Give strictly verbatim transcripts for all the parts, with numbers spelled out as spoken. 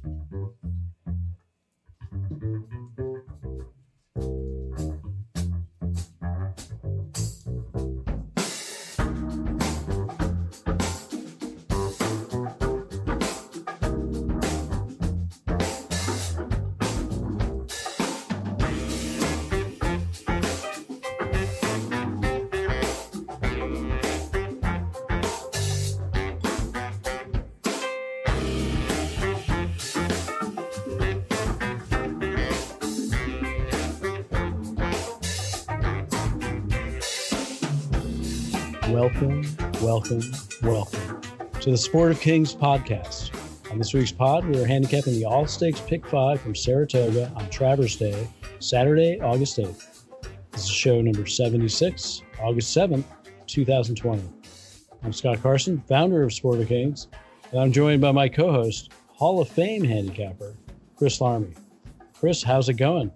Welcome, welcome, welcome to the Sport of Kings podcast. On this week's pod, we are handicapping the All Stakes Pick five from Saratoga on Travers Day, Saturday, August eighth. This is show number seventy-six, August seventh, twenty twenty. I'm Scott Carson, founder of Sport of Kings, and I'm joined by my co-host, Hall of Fame handicapper, Chris Larmy. Chris, how's it going?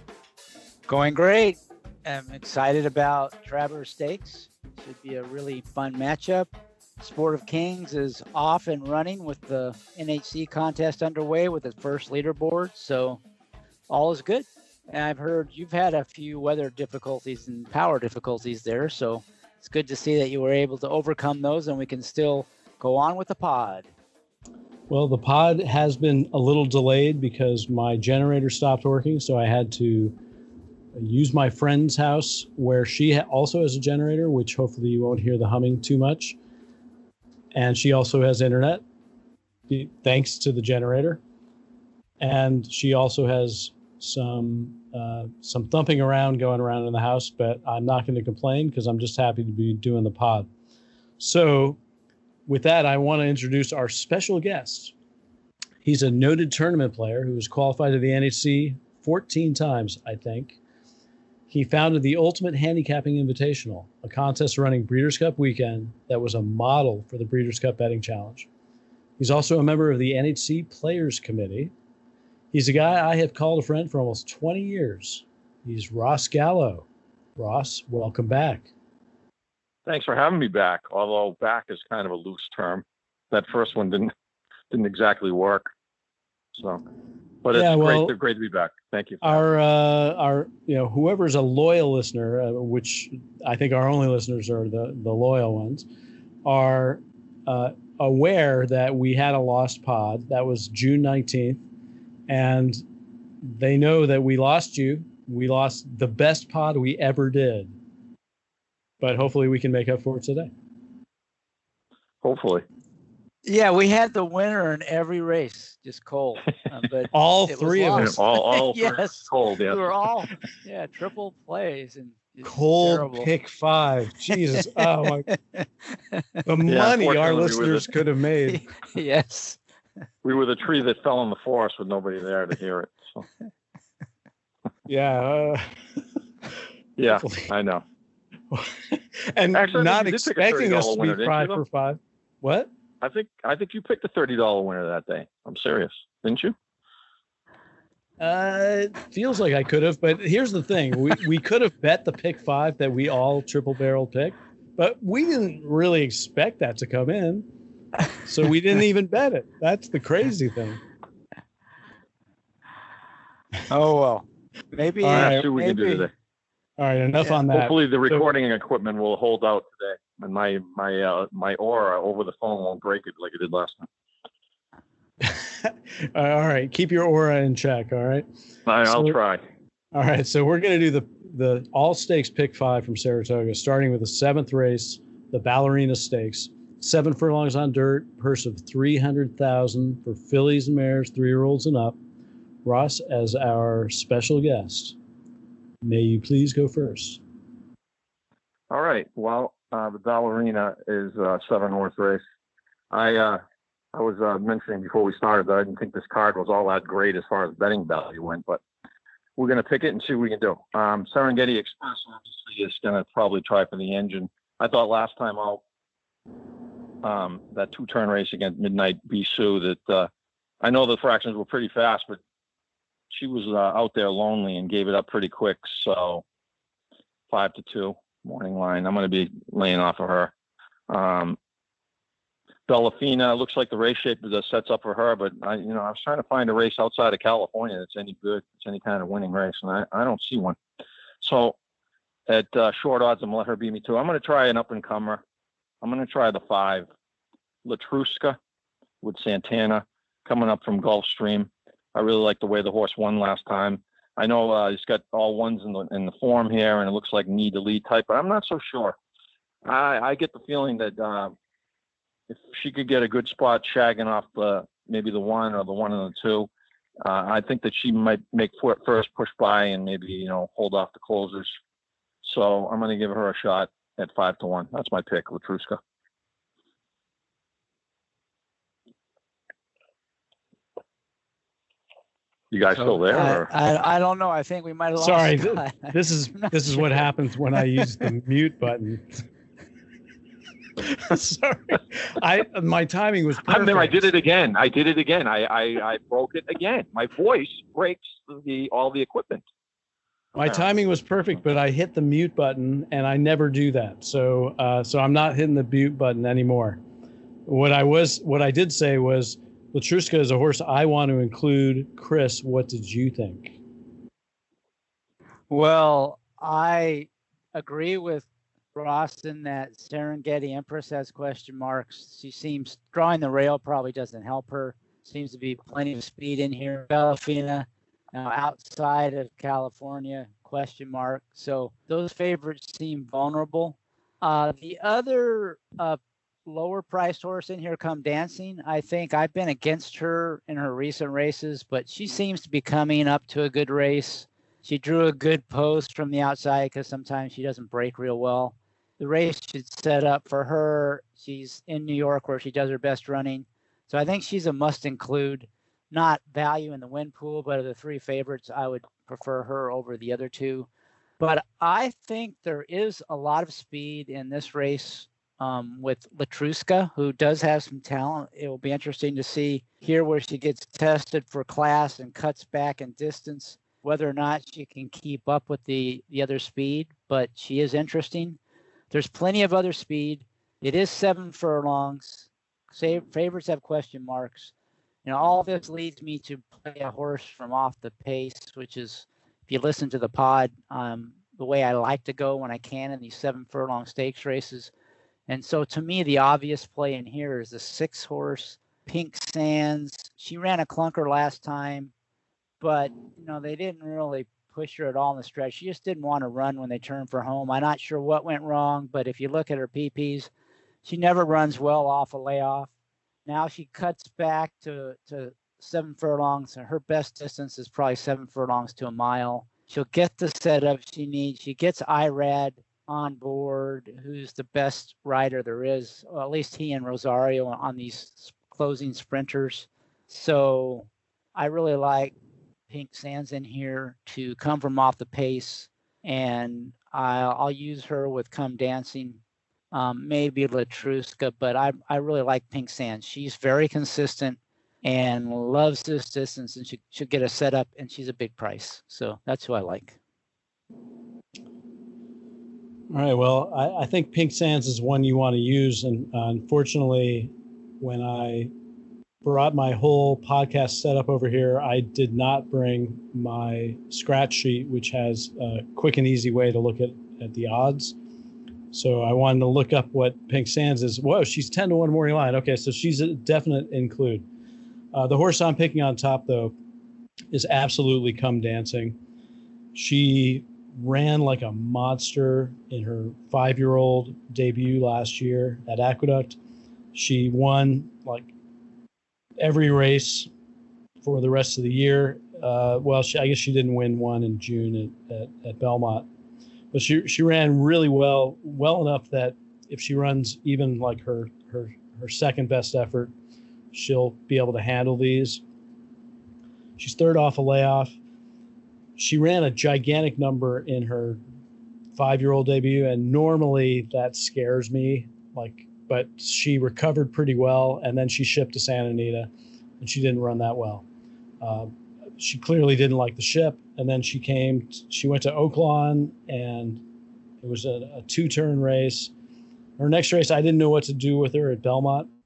Going great. I'm excited about Travers Stakes. Should be a really fun matchup. Sport of Kings is off and running with the N H C contest underway with its first leaderboard, so all is good. And I've heard you've had a few weather difficulties and power difficulties there, so it's good to see that you were able to overcome those and we can still go on with the pod. Well, the pod has been a little delayed because my generator stopped working, so I had to use my friend's house where she ha- also has a generator, which hopefully you won't hear the humming too much. And she also has internet, thanks to the generator. And she also has some uh, some thumping around going around in the house, but I'm not going to complain because I'm just happy to be doing the pod. So with that, I want to introduce our special guest. He's a noted tournament player who was qualified to the N H C fourteen times, I think. He founded the Ultimate Handicapping Invitational, a contest running Breeders' Cup weekend that was a model for the Breeders' Cup Betting Challenge. He's also a member of the N H C Players Committee. He's a guy I have called a friend for almost twenty years. He's Ross Gallo. Ross, welcome back. Thanks for having me back, although back is kind of a loose term. That first one didn't didn't exactly work. So, but it's yeah, well, great, great to be back. Thank you. Our, uh, our, you know, whoever's a loyal listener, uh, which I think our only listeners are the, the loyal ones, are uh, aware that we had a lost pod. That was June nineteenth. And they know that we lost you. We lost the best pod we ever did. But hopefully we can make up for it today. Hopefully. Yeah, we had the winner in every race, just Cole. Um, but all three of us. All, all yes. Cole, yeah. We were all, yeah, triple plays. And Cole terrible. Pick five. Jesus. Oh, my. The yeah, money our we listeners the, could have made. Yes. We were the tree that fell in the forest with nobody there to hear it. So. Yeah. Uh, yeah, I know. And Actually, not expecting us to be winner, five for five. What? I think I think you picked a thirty dollars winner that day. I'm serious. Didn't you? Uh, it feels like I could have, but here's the thing. We we could have bet the pick five that we all triple barrel picked, but we didn't really expect that to come in. So we didn't even bet it. That's the crazy thing. Oh, well. Maybe. All right, uh, see what we maybe. can do today. All right, enough Yeah. on that. Hopefully the recording so, equipment will hold out today, and my my uh, my aura over the phone won't break it like it did last time. All right, keep your aura in check. All right. I, I'll so, try. All right, so we're going to do the the all stakes pick five from Saratoga, starting with the seventh race, the Ballerina Stakes. Seven furlongs on dirt, purse of three hundred thousand for fillies and mares, three-year-olds and up. Ross, as our special guest, may you please go first. All right. Well, uh, the Ballerina is a seven-horse race. I uh, I was uh, mentioning before we started that I didn't think this card was all that great as far as betting value went, but we're going to pick it and see what we can do. Um, Serengeti Express obviously is going to probably try for the engine. I thought last time out, um, that two-turn race against Midnight Bisou, that uh, I know the fractions were pretty fast, but she was uh, out there lonely and gave it up pretty quick. So five to two morning line. I'm going to be laying off of her. Um, Bellafina looks like the race shape that sets up for her, but I, you know, I was trying to find a race outside of California that's any good, it's any kind of winning race, and I, I don't see one. So at uh, short odds, I'm gonna let her beat me too. I'm gonna try an up and comer. I'm gonna try the five, Latruska with Santana coming up from Gulfstream. I really like the way the horse won last time. I know uh, he's got all ones in the in the form here, and it looks like need to lead type, but I'm not so sure. I, I get the feeling that. Uh, If she could get a good spot shagging off the maybe the one or the one and the two, uh, I think that she might make for, first push by and maybe, you know, hold off the closers. So I'm going to give her a shot at five to one. That's my pick, Latruska. You guys So still there? I, Or? I I don't know. I think we might have lost. Sorry, Scott. th- this is I'm not this is sure. what happens when I use the mute button. Sorry, I my timing was perfect. I'm there. I did it again. I did it again. I, I, I broke it again. My voice breaks the all the equipment. My timing was perfect, but I hit the mute button, and I never do that. So, uh, so I'm not hitting the mute button anymore. What I was, what I did say was, Latruska is a horse I want to include. Chris, what did you think? Well, I agree with Ross in that Serengeti Empress has question marks. She seems drawing the rail probably doesn't help her. Seems to be plenty of speed in here. Bellafina, now outside of California, question mark. So those favorites seem vulnerable. Uh, the other uh, lower priced horse in here, Come Dancing. I think I've been against her in her recent races, but she seems to be coming up to a good race. She drew a good post from the outside because sometimes she doesn't break real well. The race should set up for her. She's in New York where she does her best running. So I think she's a must include, not value in the win pool, but of the three favorites, I would prefer her over the other two. But I think there is a lot of speed in this race um, with Latruska, who does have some talent. It will be interesting to see here where she gets tested for class and cuts back in distance, whether or not she can keep up with the, the other speed, but she is interesting. There's plenty of other speed. It is seven furlongs. Say, favorites have question marks. You know, all this leads me to play a horse from off the pace, which is, if you listen to the pod, um, the way I like to go when I can in these seven furlong stakes races. And so to me, the obvious play in here is the six horse Pink Sands. She ran a clunker last time, but, you know, they didn't really push her at all in the stretch. She just didn't want to run when they turned for home. I'm not sure what went wrong, but if you look at her P Ps, she never runs well off a layoff. Now she cuts back to, to seven furlongs, and her best distance is probably seven furlongs to a mile. She'll get the setup she needs. She gets Irad on board, who's the best rider there is, or at least he and Rosario on these closing sprinters. So I really like Pink Sands in here to come from off the pace, and I'll, I'll use her with Come Dancing, um, maybe Latruska, but I I really like Pink Sands. She's very consistent and loves this distance, and she should get a setup, and she's a big price. So that's who I like. All right. Well, I, I think Pink Sands is one you want to use, and uh, unfortunately, when I brought my whole podcast setup over here, I did not bring my scratch sheet, which has a quick and easy way to look at, at the odds. So I wanted to look up what Pink Sands is. Whoa, she's ten to one morning line. Okay, so she's a definite include. Uh, the horse I'm picking on top, though, is absolutely Come Dancing. She ran like a monster in her five-year-old debut last year at Aqueduct. She won like every race for the rest of the year. Uh, well, she, I guess she didn't win one in June at, at, at Belmont, but she she ran really well, well enough that if she runs even like her her her second best effort, she'll be able to handle these. She's third off a layoff. She ran a gigantic number in her five-year-old debut, and normally that scares me. Like, but she recovered pretty well, and then she shipped to Santa Anita, and she didn't run that well. Uh, she clearly didn't like the ship, and then she came. She went to Oaklawn, and it was a, a two-turn race. Her next race, I didn't know what to do with her at Belmont.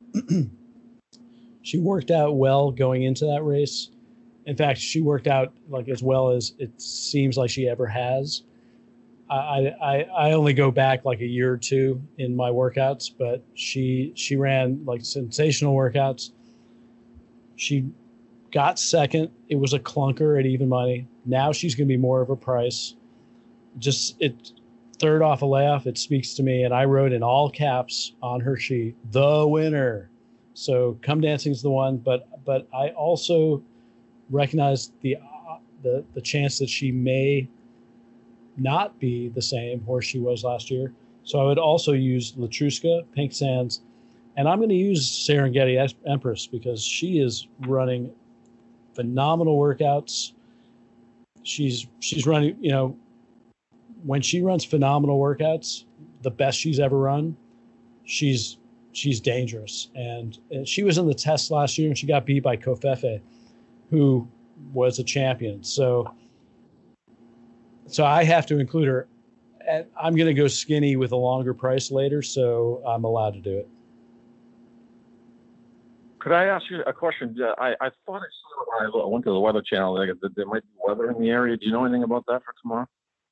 she worked out well going into that race. In fact, she worked out like as well as it seems like she ever has. I, I I only go back like a year or two in my workouts, but she she ran like sensational workouts. She got second. It was a clunker at even money. Now she's going to be more of a price. Just it third off a layoff. It speaks to me, and I wrote in all caps on her sheet, "The winner." So Come Dancing's the one, but but I also recognize the uh, the the chance that she may not be the same horse she was last year. So I would also use Latruska, Pink Sands, and I'm going to use Serengeti Empress because she is running phenomenal workouts. She's she's running, you know, when she runs phenomenal workouts, the best she's ever run, she's she's dangerous. And, and she was in the test last year and she got beat by Kofefe, who was a champion. So So I have to include her. And I'm going to go skinny with a longer price later, so I'm allowed to do it. Could I ask you a question? Uh, I, I thought I saw when I went to the Weather Channel that there might be weather in the area. Do you know anything about that for tomorrow?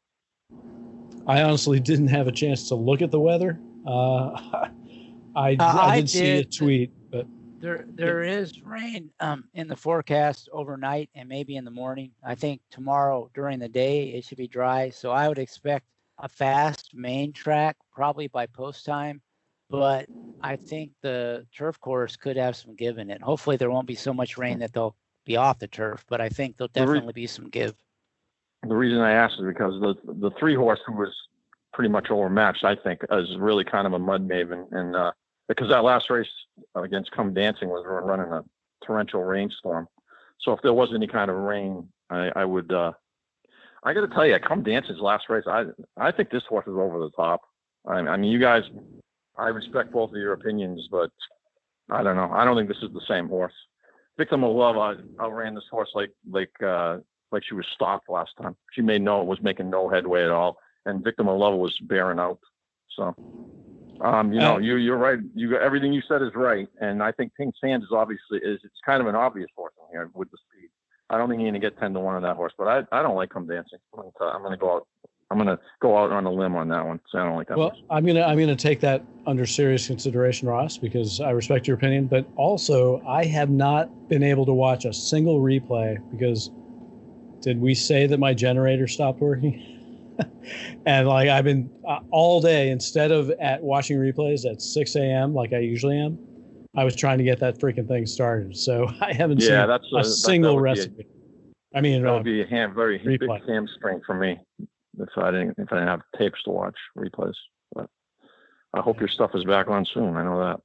I honestly didn't have a chance to look at the weather. Uh, I, Uh, I I did see a did. tweet, but There, there is rain um, in the forecast overnight and maybe in the morning. I think tomorrow during the day it should be dry. So I would expect a fast main track probably by post time. But I think the turf course could have some give in it. Hopefully there won't be so much rain that they'll be off the turf. But I think there'll The re- definitely be some give. The reason I asked is because the the three horse who was pretty much overmatched, I think, is really kind of a mud maven, and uh, because that last race against Come Dancing was running a torrential rainstorm. So if there was any kind of rain, I, I would. Uh, I got to tell you, Come Dancing's last race, I I think this horse is over the top. I, I mean, you guys, I respect both of your opinions, but I don't know. I don't think this is the same horse. Victim of Love, I outran this horse like like uh, like she was stopped last time. She made no was making no headway at all, and Victim of Love was bearing out. So. Um, you know, Uh, you you're right. You got everything you said is right, and I think Pink Sands is obviously is it's kind of an obvious horse in here with the speed. I don't think you're gonna get ten to one on that horse, but I, I don't like Come Dancing. I'm gonna, tell, I'm gonna go out. I'm gonna go out on a limb on that one. So I don't like that. well, horse. I'm gonna I'm gonna take that under serious consideration, Ross, because I respect your opinion. But also, I have not been able to watch a single replay because did we say that my generator stopped working? And like I've been uh, all day, instead of at watching replays at six a.m. like I usually am, I was trying to get that freaking thing started. So I haven't Yeah, seen that's a a, that, single that would be a- recipe. I mean, That uh, would be a ham, very replay. big hamstring for me if I didn't if I didn't have tapes to watch replays. But I hope your stuff is back on soon. I know that.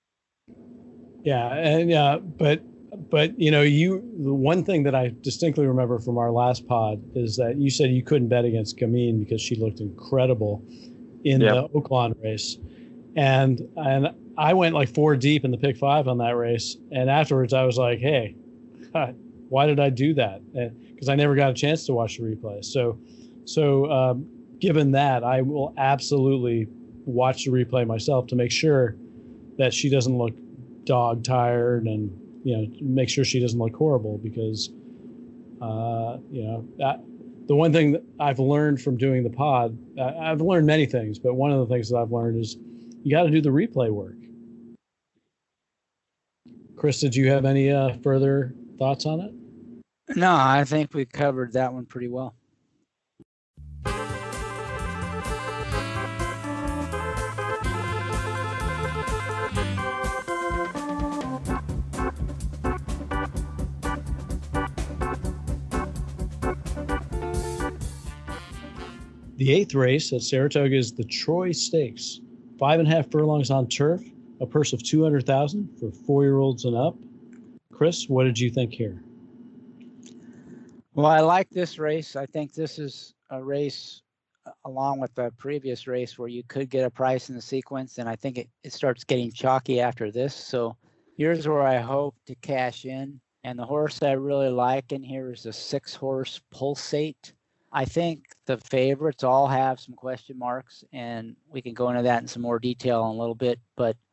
yeah, and yeah, but but you know, you the one thing that I distinctly remember from our last pod is that you said you couldn't bet against Gamine because she looked incredible in Yep. the Oaklawn race, and and I went like four deep in the pick five on that race, and afterwards I was like, hey, why did I do that? Because I never got a chance to watch the replay. So so um, given that, I will absolutely watch the replay myself to make sure that she doesn't look dog tired and, you know, make sure she doesn't look horrible because, uh, you know, that, the one thing that I've learned from doing the pod, uh, I've learned many things, but one of the things that I've learned is you got to do the replay work. Chris, did you have any uh, further thoughts on it? No, I think we covered that one pretty well. The eighth race at Saratoga is the Troy Stakes. Five and a half furlongs on turf, a purse of two hundred thousand dollars for four-year-olds and up. Chris, what did you think here? Well, I like this race. I think this is a race uh, along with the previous race where you could get a price in the sequence, and I think it, it starts getting chalky after this. So here's where I hope to cash in. And the horse I really like in here is a six-horse Pulsate. I think the favorites all have some question marks, and we can go into that in some more detail in a little bit. But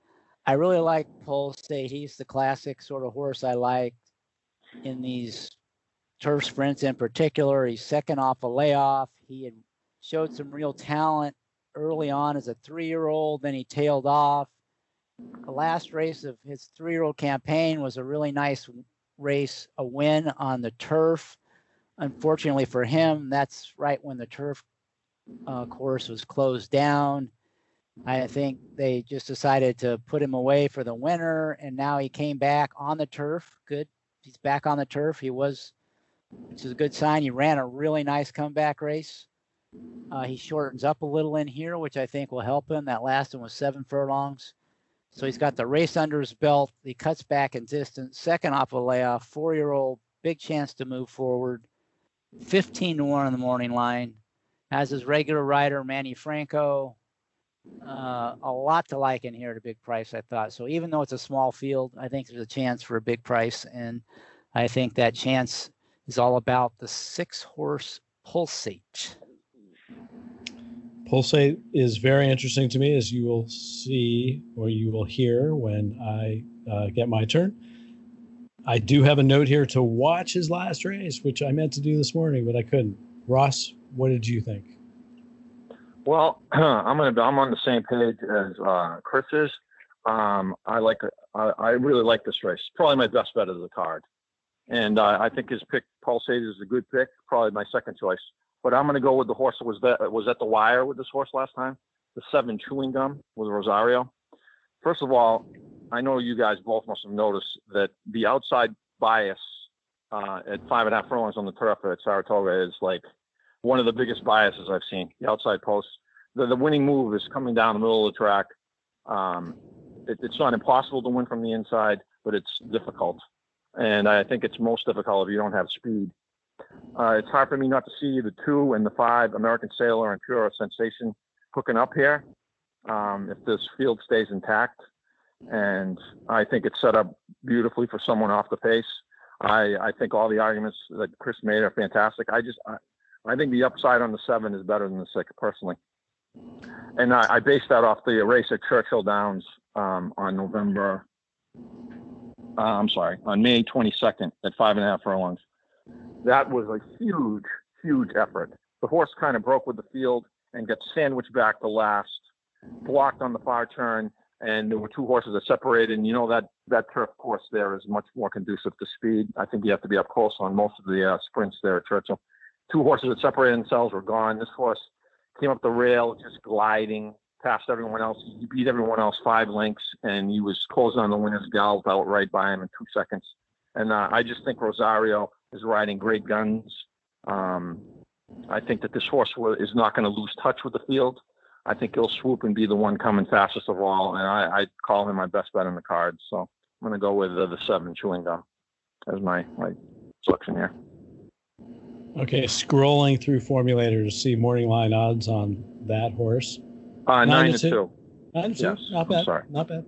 I really like Pulsate. He's the classic sort of horse I like in these turf sprints in particular. He's second off a layoff. He had showed some real talent early on as a three-year-old, then he tailed off. The last race of his three-year-old campaign was a really nice race, a win on the turf. Unfortunately for him, that's right when the turf uh, course was closed down. I think they just decided to put him away for the winter, and now he came back on the turf. Good. He's back on the turf. He was, which is a good sign. He ran a really nice comeback race. Uh, he shortens up a little in here, which I think will help him. That last one was seven furlongs. So he's got the race under his belt. He cuts back in distance, second off a layoff, four-year-old, big chance to move forward. fifteen to one on the morning line. Has his regular rider, Manny Franco. Uh, a lot to like in here at a big price, I thought. So even though it's a small field, I think there's a chance for a big price. And I think that chance is all about the six-horse Pulsate. Pulsate is very interesting to me, as you will see or you will hear when I uh, get my turn. I do have a note here to watch his last race, which I meant to do this morning, but I couldn't. Ross, what did you think? Well, I'm gonna. I'm on the same page as uh, Chris is. Um, I like. I, I really like this race. Probably my best bet of the card, and uh, I think his pick, Pulsate, is a good pick. Probably my second choice. But I'm going to go with the horse that was that was at the wire with this horse last time, the seven Chewing Gum with Rosario. First of all, I know you guys both must have noticed that the outside bias uh, at five and a half furlongs on the turf at Saratoga is like one of the biggest biases I've seen. The outside post, the, the winning move is coming down the middle of the track. Um, it, it's not impossible to win from the inside, but it's difficult, and I think it's most difficult if you don't have speed. Uh, it's hard for me not to see the two and the five, American Sailor and Pure Sensation, hooking up here um, if this field stays intact. And I think it's set up beautifully for someone off the pace. I, I think all the arguments that Chris made are fantastic. I just, I, I think the upside on the seven is better than the six, personally. And I, I based that off the race at Churchill Downs um, on November, uh, I'm sorry, on May twenty-second at five and a half furlongs. That was a huge, huge effort. The horse kind of broke with the field and got sandwiched back the last, blocked on the far turn, and there were two horses that separated. And you know that that turf course there is much more conducive to speed. I think you have to be up close on most of the uh, sprints there at Churchill. Two horses that separated themselves were gone. This horse came up the rail just gliding past everyone else. He beat everyone else five lengths, and he was closing on the winner's gallop out right by him in two seconds. And uh, I just think Rosario is riding great guns. Um, I think that this horse is not going to lose touch with the field. I think he'll swoop and be the one coming fastest of all, and I, I call him my best bet on the card. So I'm going to go with uh, the seven Chewing Gum as my, my selection here. Okay, scrolling through Formulator to see morning line odds on that horse. Uh, nine, nine to two. two. Nine to two. Yes, Not bad. I'm sorry. Not bad.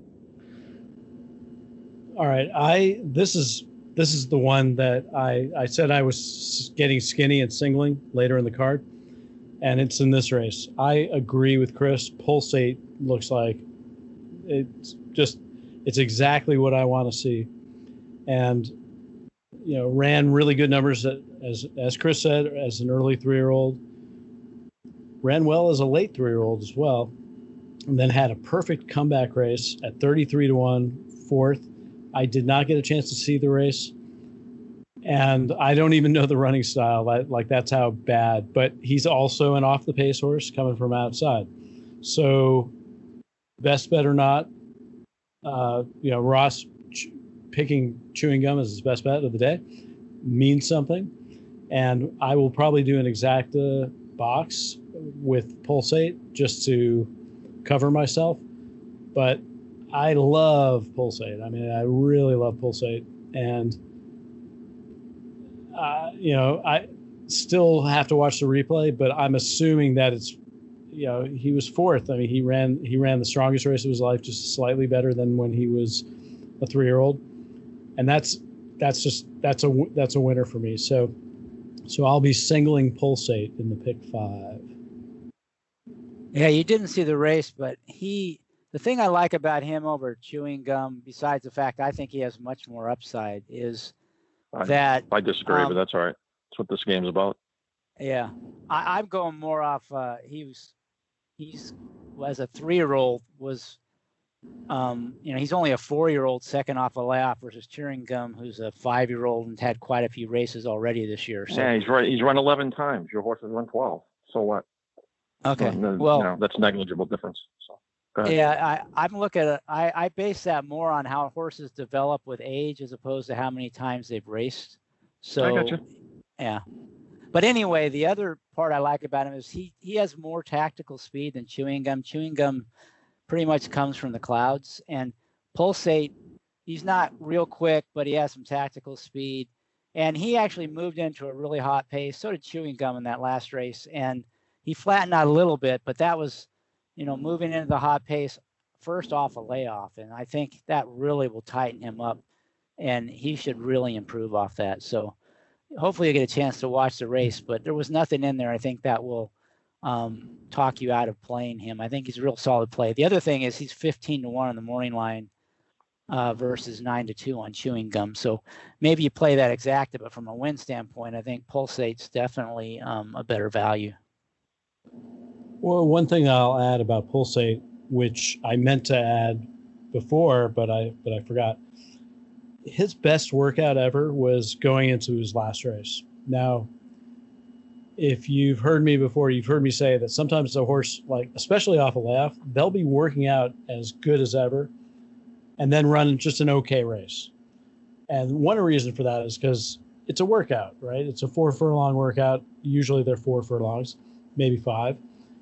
All right, I this is. This is the one that I, I said I was getting skinny and singling later in the card, and it's in this race. I agree with Chris. Pulsate looks like it's just, it's exactly what I want to see. And, you know, ran really good numbers as, as Chris said, as an early three-year-old. Ran well as a late three-year-old as well, and then had a perfect comeback race at thirty-three to one, fourth. I did not get a chance to see the race, and I don't even know the running style. Like, like that's how bad. But he's also an off-the-pace horse coming from outside. So, best bet or not, uh, you know, Ross ch- picking Chewing Gum as his best bet of the day means something. And I will probably do an exacta box with Pulsate just to cover myself. But I love Pulsate. I mean, I really love Pulsate. And, uh, you know, I still have to watch the replay, but I'm assuming that it's, you know, he was fourth. I mean, he ran he ran the strongest race of his life, just slightly better than when he was a three-year-old. And that's that's just that's a that's a winner for me. So so I'll be singling Pulsate in the pick five. Yeah, you didn't see the race, but he the thing I like about him over Chewing Gum, besides the fact I think he has much more upside, is I, that I disagree, um, but that's all right. That's what this game's about. Yeah, I, I'm going more off. Uh, he was, he's as a three-year-old was, um, you know, he's only a four-year-old second off a layoff versus Chewing Gum, who's a five-year-old and had quite a few races already this year. So yeah, he's right. He's run eleven times. Your horse has run twelve. So what? okay, no, well, you know, that's negligible difference. So go ahead. yeah, I, I'm looking at I, I base that more on how horses develop with age as opposed to how many times they've raced. So I got you. Yeah. But anyway, the other part I like about him is he he has more tactical speed than Chewing Gum. Chewing Gum pretty much comes from the clouds, and Pulsate, he's not real quick, but he has some tactical speed. And he actually moved into a really hot pace. So did Chewing Gum in that last race, and he flattened out a little bit, but that was, you know, moving into the hot pace first off a layoff, and I think that really will tighten him up, and he should really improve off that. So hopefully you get a chance to watch the race, but there was nothing in there I think that will um, talk you out of playing him. I think he's a real solid play. The other thing is he's fifteen to one on the morning line uh, versus nine to two on Chewing Gum. So maybe you play that exacta, but from a win standpoint, I think Pulsate's definitely um, a better value. Well, one thing I'll add about Pulsate, which I meant to add before, but I but I forgot. His best workout ever was going into his last race. Now, if you've heard me before, you've heard me say that sometimes a horse, like especially off a layoff, they'll be working out as good as ever and then run just an okay race. And one reason for that is because it's a workout, right? It's a four furlong workout. Usually they're four furlongs, maybe five.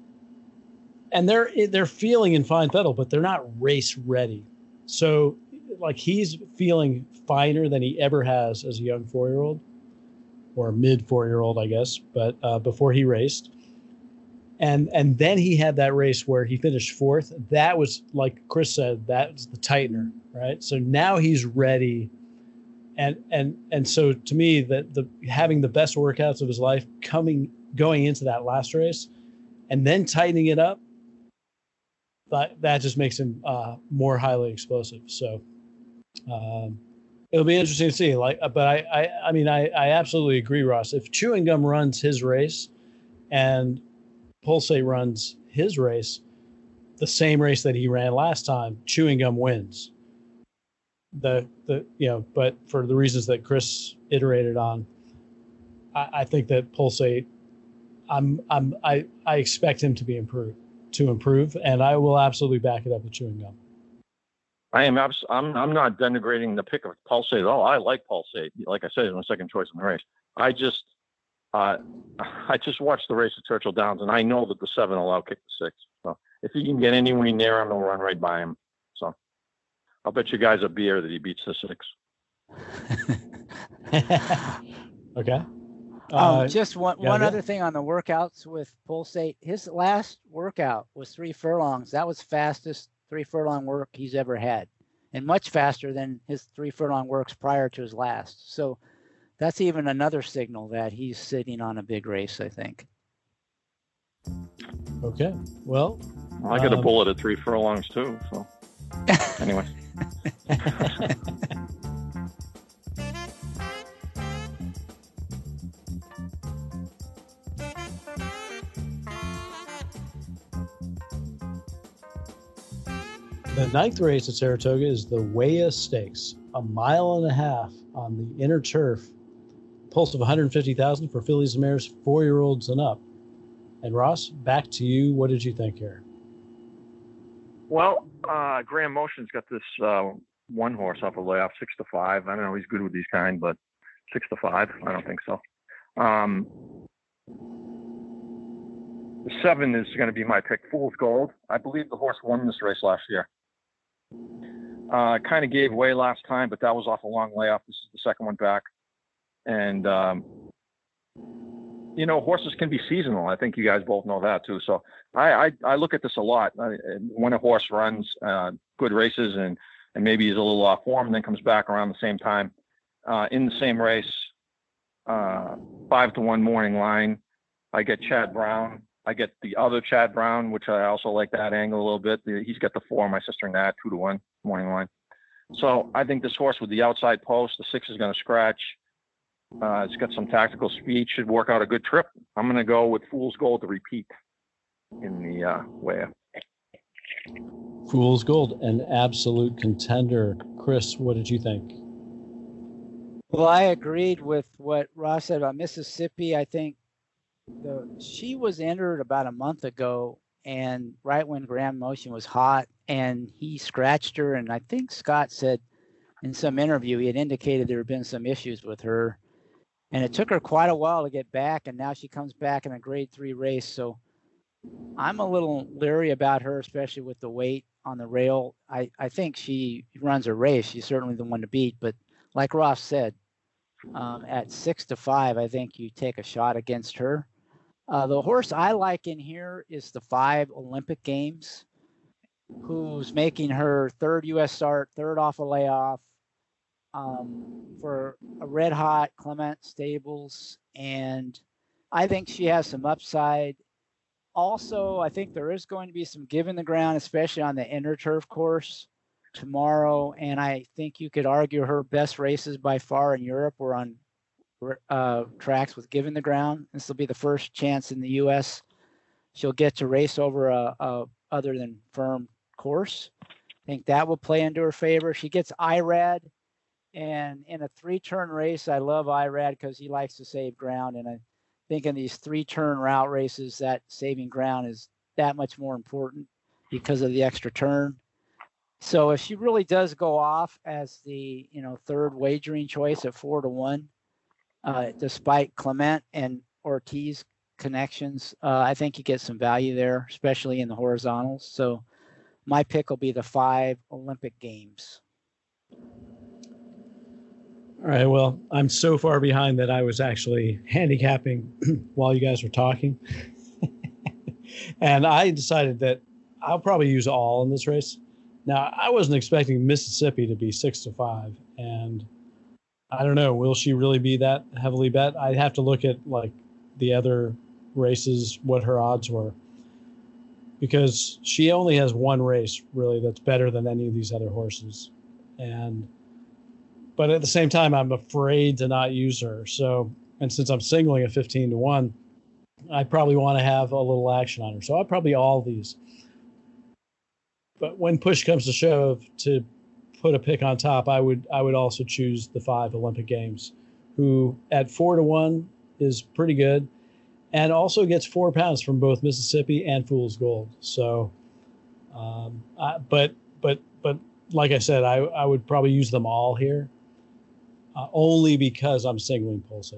And they're they're feeling in fine fettle, but they're not race ready. So like he's feeling finer than he ever has as a young four-year-old or mid four-year-old, I guess, but uh, before he raced. And and then he had that race where he finished fourth. That was, like Chris said, that was the tightener, right? So now he's ready. And and and so to me, that the having the best workouts of his life coming going into that last race and then tightening it up, that, that just makes him uh, more highly explosive. So um, it'll be interesting to see. Like, but I, I, I mean, I, I absolutely agree, Ross. If Chewing Gum runs his race and Pulsate runs his race, the same race that he ran last time, Chewing Gum wins. The the you know, but for the reasons that Chris iterated on, I, I think that Pulsate, I'm I'm I I expect him to be improved to improve, and I will absolutely back it up with Chewing Gum. I am. Abs- I'm. I'm not denigrating the pick of Pulsate at all. I like Pulsate. Like I said, it's my second choice in the race. I just, uh, I just watched the race at Churchill Downs, and I know that the seven will outkick the six. So if he can get anywhere near him, he'll run right by him. So I'll bet you guys a beer that he beats the six. Okay. Um, Uh, just one yeah, one yeah. other thing on the workouts with Pulsate. His last workout was three furlongs. That was fastest three furlong work he's ever had, and much faster than his three furlong works prior to his last. So that's even another signal that he's sitting on a big race, I think. Okay. Well, I got a Um, bullet at three furlongs too. So anyway. the ninth race at Saratoga is the Weah Stakes, a mile and a half on the inner turf, pulse of one hundred fifty thousand for fillies and mares, four-year-olds and up. And Ross, back to you. What did you think here? Well, uh, Graham Motion's got this uh, one horse off a layoff, six to five. I don't know. He's good with these kind, but six to five, I don't think so. Um, the seven is going to be my pick, Fool's Gold. I believe the horse won this race last year. Uh, kind of gave away last time, but that was off a long layoff. This is the second one back. And, um, you know, horses can be seasonal. I think you guys both know that too. So I, I, I look at this a lot. I, when a horse runs uh, good races and, and maybe he's a little off form and then comes back around the same time uh, in the same race, uh, five to one morning line, I get Chad Brown I get the other Chad Brown, which I also like that angle a little bit. He's got the four, my sister and dad, two to one morning line. So I think this horse with the outside post, the six is going to scratch. Uh, it's got some tactical speed, should work out a good trip. I'm going to go with Fool's Gold to repeat in the uh, weigh. Fool's Gold, an absolute contender. Chris, what did you think? Well, I agreed with what Ross said about Mississippi. I think the she was entered about a month ago, and right when Grand Motion was hot, and he scratched her. And I think Scott said in some interview he had indicated there had been some issues with her, and it took her quite a while to get back. And now she comes back in a grade three race. So I'm a little leery about her, especially with the weight on the rail. I, I think she runs a race. She's certainly the one to beat. But like Ross said, um, at six to five, I think you take a shot against her. Uh, the horse I like in here is the five Olympic Games, who's making her third U S start, third off a layoff, um, for a red hot Clement Stables. And I think she has some upside. Also, I think there is going to be some give in the ground, especially on the inner turf course tomorrow. And I think you could argue her best races by far in Europe were on uh, tracks with give in the ground. This will be the first chance in the U S she'll get to race over a, a other than firm course. I think that will play into her favor. She gets I R A D, and in a three-turn race, I love I R A D because he likes to save ground. And I think in these three-turn route races, that saving ground is that much more important because of the extra turn. So if she really does go off as the, you know, third wagering choice at four to one, uh, despite Clement and Ortiz connections, uh, I think you get some value there, especially in the horizontals. So my pick will be the five Olympic Games. All right. Well, I'm so far behind that I was actually handicapping while you guys were talking. And I decided that I'll probably use all in this race. Now, I wasn't expecting Mississippi to be six to five. And I don't know, will she really be that heavily bet? I'd have to look at like the other races, what her odds were, because she only has one race really that's better than any of these other horses. And but at the same time, I'm afraid to not use her. So, and since I'm singling at fifteen to one, I probably want to have a little action on her. So I'll probably all these. But when push comes to shove to put a pick on top, I would I would also choose the five Olympic Games, who at four to one is pretty good, and also gets four pounds from both Mississippi and Fool's Gold. So, um, I, but but but like I said, I I would probably use them all here. Uh, only because I'm singling Pulsate.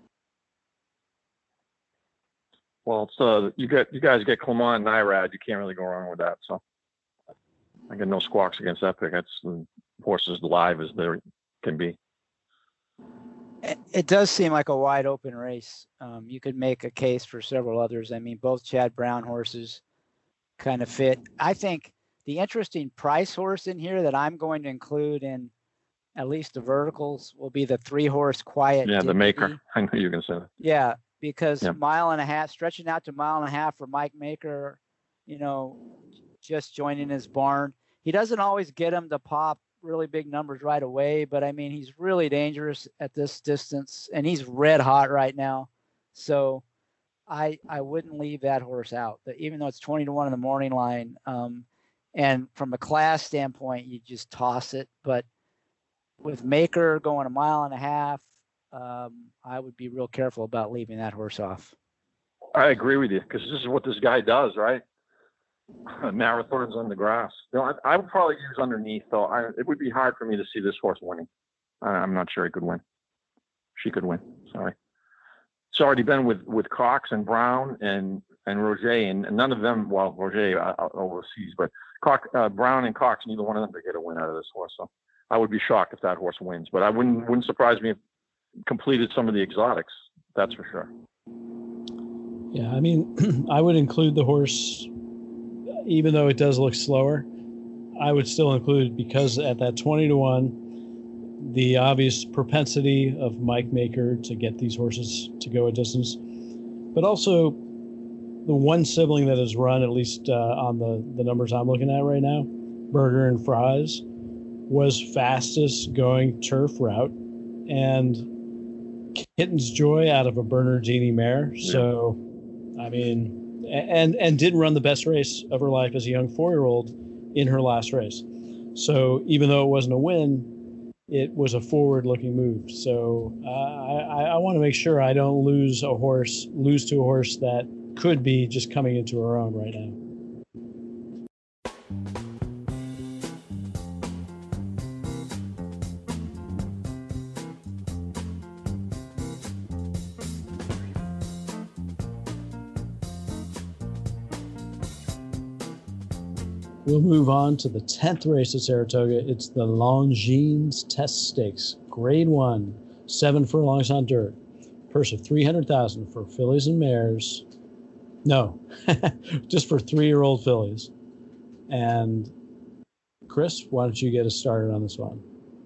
Well, it's, uh, you get you guys get Clement and I R A D. You can't really go wrong with that. So I get no squawks against that pick. That's the horses live as there can be. It, it does seem like a wide open race. Um, you could make a case for several others. I mean, both Chad Brown horses kind of fit. I think the interesting price horse in here that I'm going to include in at least the verticals will be the three horse Quiet. Yeah, Dignity. the maker. I knew you were going to say that. Yeah, because yeah. mile and a half, stretching out to mile and a half for Mike Maker, you know, just joining his barn. He doesn't always get him to pop really big numbers right away, but I mean, he's really dangerous at this distance, and he's red hot right now. So I I wouldn't leave that horse out, even though it's twenty to one in the morning line. Um, and from a class standpoint, you just toss it. But with Maker going a mile and a half, um, I would be real careful about leaving that horse off. I agree with you, because this is what this guy does, right? Marathons on the grass. You know, I, I would probably use underneath, though. I, it would be hard for me to see this horse winning. I, I'm not sure he could win. She could win. Sorry. It's already been with, with Cox and Brown and and Roger, and, and none of them, well, Roger uh, overseas, but Cox, uh, Brown and Cox, neither one of them to get a win out of this horse. So I would be shocked if that horse wins, but I wouldn't wouldn't surprise me if it completed some of the exotics. That's for sure. Yeah, I mean, I would include the horse, even though it does look slower. I would still include it because at that twenty to one, the obvious propensity of Mike Maker to get these horses to go a distance, but also the one sibling that has run, at least uh, on the, the numbers I'm looking at right now, Burger and Fries, was fastest going turf route, and Kitten's Joy out of a Bernardini mare. Yeah. So, I mean, and and did run the best race of her life as a young four-year-old in her last race. So even though it wasn't a win, it was a forward-looking move. So uh, I, I want to make sure I don't lose a horse, lose to a horse that could be just coming into her own right now. We'll move on to the tenth race at Saratoga. It's the Longines Test Stakes, Grade One, seven furlongs on dirt. Purse of three hundred thousand dollars for fillies and mares. No, just for three-year-old fillies. And Chris, why don't you get us started on this one?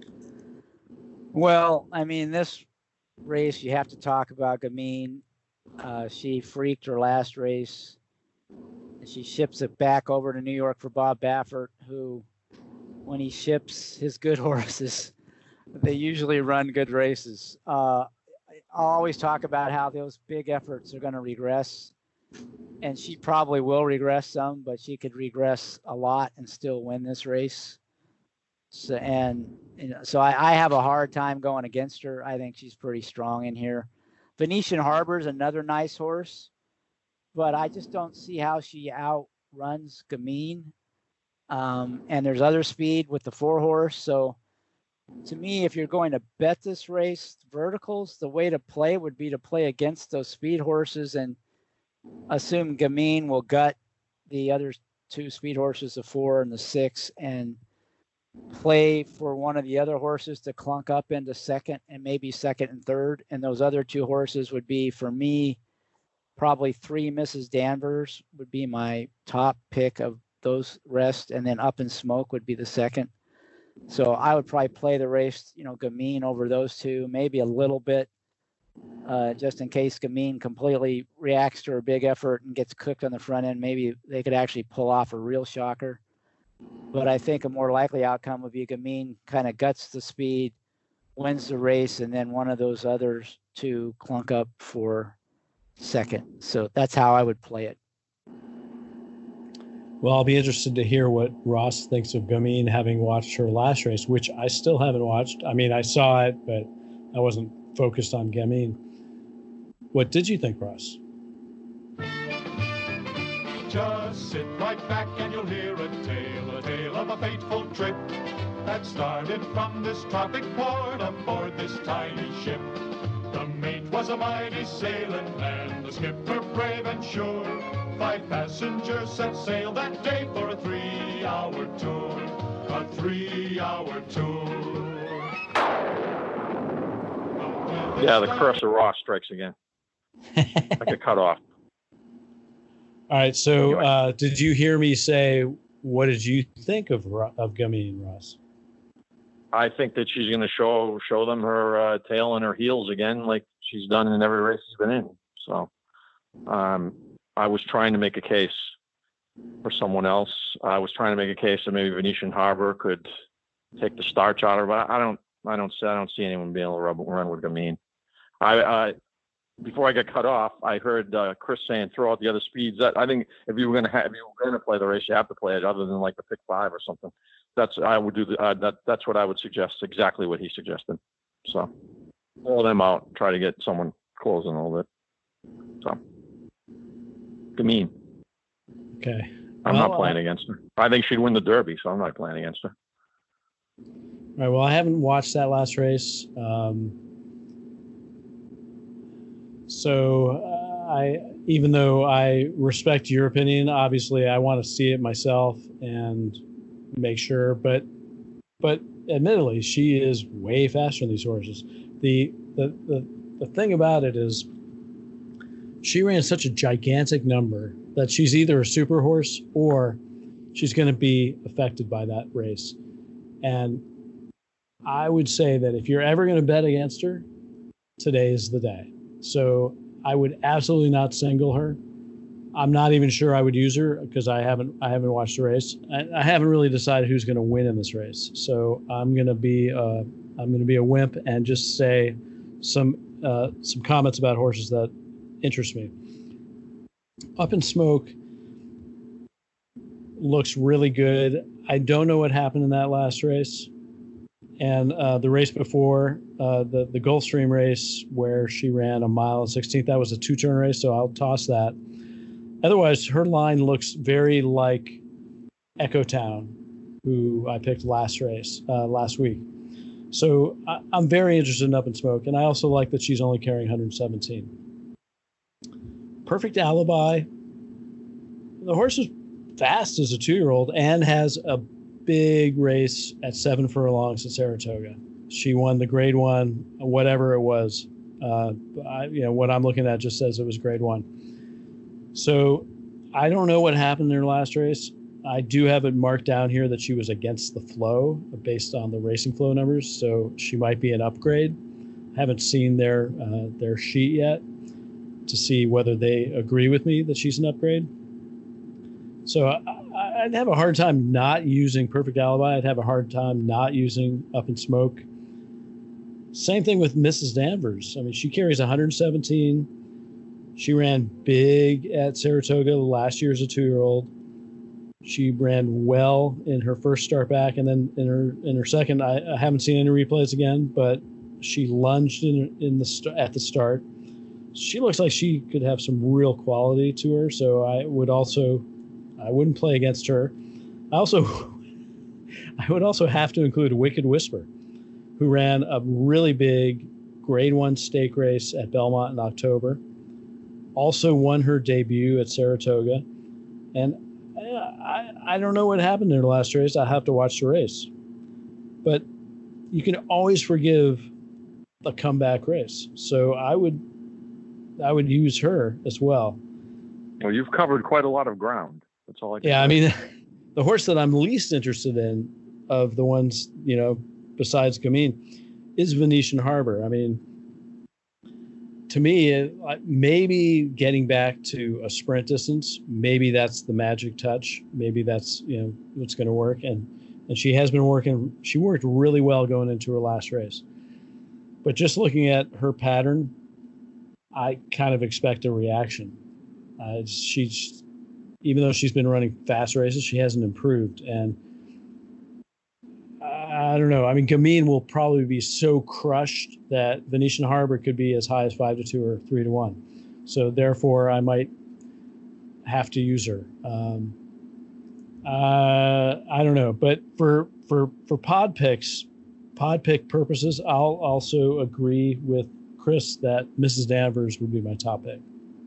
Well, I mean, this race you have to talk about Gamine. Uh, she freaked her last race. She ships it back over to New York for Bob Baffert, who, when he ships his good horses, they usually run good races. Uh, I'll always talk about how those big efforts are going to regress, and she probably will regress some, but she could regress a lot and still win this race. So, and you know, so I, I have a hard time going against her. I think she's pretty strong in here. Venetian Harbor is another nice horse, but I just don't see how she outruns Gamine. Um, and there's other speed with the four horse. So to me, if you're going to bet this race, verticals, the way to play would be to play against those speed horses and assume Gamine will gut the other two speed horses, the four and the six, and play for one of the other horses to clunk up into second and maybe second and third. And those other two horses would be, for me, probably three Missus Danvers would be my top pick of those rest, and then Up in Smoke would be the second. So I would probably play the race, you know, Gamine over those two, maybe a little bit, uh, just in case Gamine completely reacts to her big effort and gets cooked on the front end. Maybe they could actually pull off a real shocker. But I think a more likely outcome would be Gamine kind of guts the speed, wins the race, and then one of those others to clunk up for second. So that's how I would play it. Well, I'll be interested to hear what Ross thinks of Gamine, having watched her last race, which I still haven't watched. I mean, I saw it, but I wasn't focused on Gamine. What did you think, Ross? Just sit right back and you'll hear a tale, a tale of a fateful trip that started from this tropic port aboard this tiny ship. The mate was a mighty sailing man, the skipper brave and sure. Five passengers set sail that day for a three-hour tour, a three-hour tour. Yeah, the curse of Ross strikes again. Like a cutoff. All right, so uh, did you hear me say, what did you think of of Gamine, Ross? I think that she's going to show show them her uh, tail and her heels again, like she's done in every race she's been in. So um, I was trying to make a case for someone else. I was trying to make a case that maybe Venetian Harbor could take the starch out of her, but I don't, I don't see, I don't see anyone being able to run, run with Gamine. I, I before I got cut off, I heard uh, Chris saying throw out the other speeds. That, I think if you were going to have, if you were going to play the race, you have to play it other than like the pick five or something. That's I would do the, uh, that. That's what I would suggest. Exactly what he suggested. So pull them out, try to get someone closing a little bit. So Gamine. Okay. I'm well, not playing uh, against her. I think she'd win the Derby, so I'm not playing against her. All right. Well, I haven't watched that last race. Um, So uh, I, even though I respect your opinion, obviously I want to see it myself and make sure. But, but admittedly, she is way faster than these horses. The the the the thing about it is, she ran such a gigantic number that she's either a super horse or she's going to be affected by that race. And I would say that if you're ever going to bet against her, today is the day. So I would absolutely not single her. I'm not even sure I would use her because I haven't I haven't watched the race. I, I haven't really decided who's going to win in this race. So I'm going to be uh, I'm going to be a wimp and just say some uh, some comments about horses that interest me. Up in Smoke looks really good. I don't know what happened in that last race. And uh, the race before, uh, the, the Gulfstream race where she ran a mile and sixteenth, that was a two-turn race, so I'll toss that. Otherwise, her line looks very like Echo Town, who I picked last race, uh, last week. So I, I'm very interested in Up in Smoke, and I also like that she's only carrying one hundred seventeen. Perfect Alibi. The horse is fast as a two-year-old and has a big race at seven furlongs at Saratoga. She won the grade one, whatever it was. Uh, I, you know, what I'm looking at just says it was grade one. So I don't know what happened in her last race. I do have it marked down here that she was against the flow based on the racing flow numbers. So she might be an upgrade. Haven't seen their uh, their sheet yet to see whether they agree with me that she's an upgrade. So I, I'd have a hard time not using Perfect Alibi. I'd have a hard time not using Up in Smoke. Same thing with Missus Danvers. I mean, she carries one hundred seventeen. She ran big at Saratoga last year as a two-year-old. She ran well in her first start back, and then in her in her second, I, I haven't seen any replays again, but she lunged in in the at the start. She looks like she could have some real quality to her. So I would also, I wouldn't play against her. I also, I would also have to include Wicked Whisper, who ran a really big grade one stake race at Belmont in October. Also won her debut at Saratoga. And I, I don't know what happened in her last race. I have to watch the race. But you can always forgive a comeback race. So I would, I would use her as well. Well, you've covered quite a lot of ground. That's all I can Yeah, say. I mean, the horse that I'm least interested in of the ones, you know, besides Gamine, is Venetian Harbor. I mean, to me, it, maybe getting back to a sprint distance, maybe that's the magic touch. Maybe that's, you know, what's going to work. And and she has been working. She worked really well going into her last race. But just looking at her pattern, I kind of expect a reaction. Uh, she's, even though she's been running fast races, she hasn't improved. And I don't know. I mean, Gamine will probably be so crushed that Venetian Harbor could be as high as five to two or three to one. So therefore, I might have to use her. Um, uh, I don't know, but for for for pod picks, pod pick purposes, I'll also agree with Chris that Missus Danvers would be my top pick.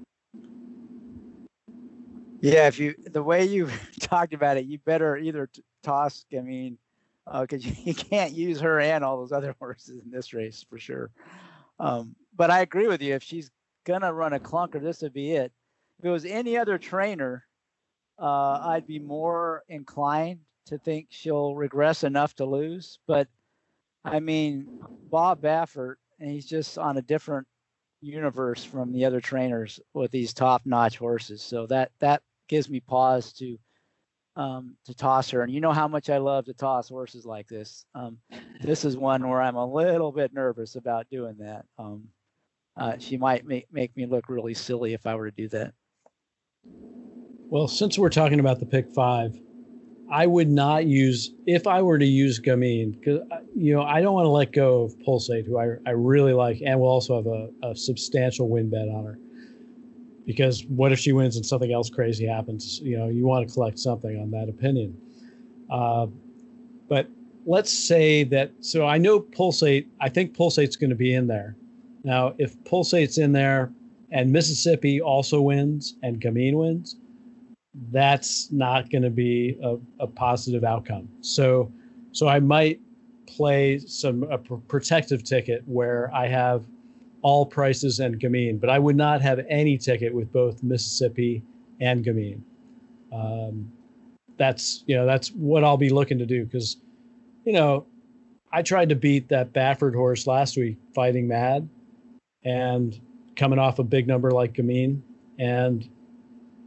Yeah, if you the way you talked about it, you better either t- toss. I mean, because uh, you, you can't use her and all those other horses in this race for sure. Um, but I agree with you. If she's gonna run a clunker, this would be it. If it was any other trainer, uh, I'd be more inclined to think she'll regress enough to lose. But I mean, Bob Baffert, and he's just on a different universe from the other trainers with these top-notch horses. So that that gives me pause to um, to toss her. And you know how much I love to toss horses like this. Um, this is one where I'm a little bit nervous about doing that. Um, uh, she might make make me look really silly if I were to do that. Well, since we're talking about the pick five, I would not use, if I were to use Gamine, because, you know, I don't want to let go of Pulsate, who I, I really like, and will also have a, a substantial win bet on her. Because what if she wins and something else crazy happens? You know, you want to collect something on that opinion. Uh, but let's say that, so I know Pulsate, I think Pulsate's going to be in there. Now, if Pulsate's in there and Mississippi also wins and Gamine wins, that's not going to be a, a positive outcome. So, so I might play some a pr- protective ticket where I have all prices and Gamine, but I would not have any ticket with both Mississippi and Gamine. Um, that's, you know, that's what I'll be looking to do. Cause you know, I tried to beat that Baffert horse last week Fighting Mad and coming off a big number like Gamine, and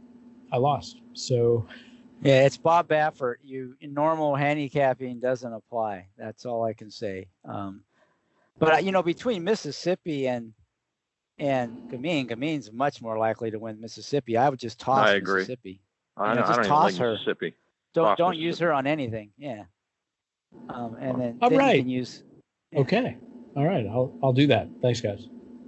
I lost. So yeah, it's Bob Baffert. You normal handicapping doesn't apply. That's all I can say. Um, but you know, between Mississippi and and Gamine, Gamine's much more likely to win Mississippi. I would just toss I agree. Mississippi. I, You know, don't- I just don't even toss like her. Mississippi. Don't Toss don't use Mississippi. her on anything. Yeah. Um, and then, All then right. you can use. Yeah. okay, all right, I'll I'll do that. Thanks, guys.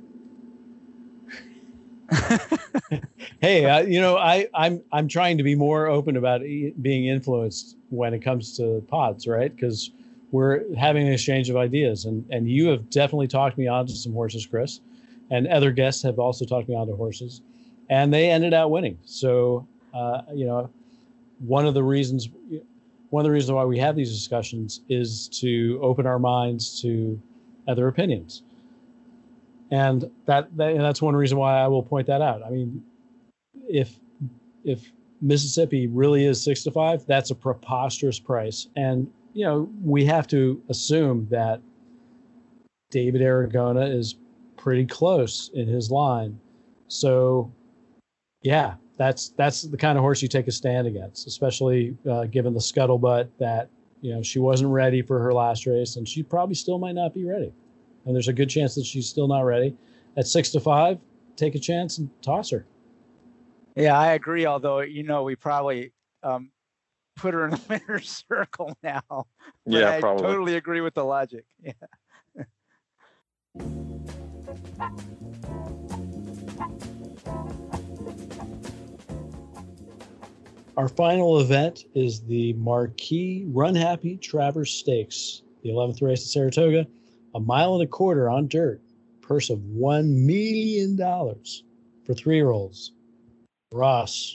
Hey, uh, you know, I I'm I'm trying to be more open about e- being influenced when it comes to pods, right? Because we're having an exchange of ideas, and and you have definitely talked me onto some horses, Chris, and other guests have also talked me onto horses, and they ended out winning. So, uh, you know, one of the reasons one of the reasons why we have these discussions is to open our minds to other opinions. And that, that and that's one reason why I will point that out. I mean, if if Mississippi really is six to five, that's a preposterous price. And you know, we have to assume that David Aragona is pretty close in his line. So, yeah, that's that's the kind of horse you take a stand against, especially uh, given the scuttlebutt that you know she wasn't ready for her last race, and she probably still might not be ready. And there's a good chance that she's still not ready. At six to five, take a chance and toss her. Yeah, I agree. Although, you know, we probably um, put her in the winner's circle now. But Yeah, I probably. totally agree with the logic. Yeah. Our final event is the Marquis Run Happy Travers Stakes, the eleventh race at Saratoga, a mile and a quarter on dirt, purse of one million dollars for three-year-olds. Ross,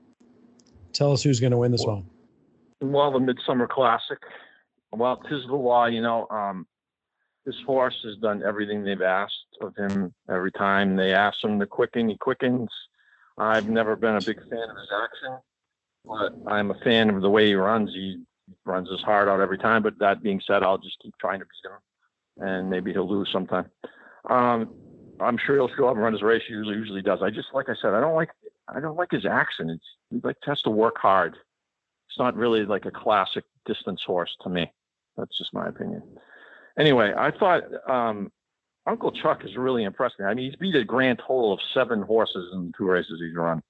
tell us who's going to win this one. Well, the Midsummer Classic. Well, 'tis the law, you know. Um, this horse has done everything they've asked of him every time they ask him to quicken, he quickens. I've never been a big fan of his action, but I'm a fan of the way he runs. He runs his heart out every time. But that being said, I'll just keep trying to beat him, and maybe he'll lose sometime. Um, I'm sure he'll show up and run his race. He usually usually does. I just like I said, I don't like I don't like his action. It's he like has to work hard. It's not really like a classic distance horse to me. That's just my opinion. Anyway, I thought um, Uncle Chuck is really impressed me. I mean, he's beat a grand total of seven horses in the two races he's run.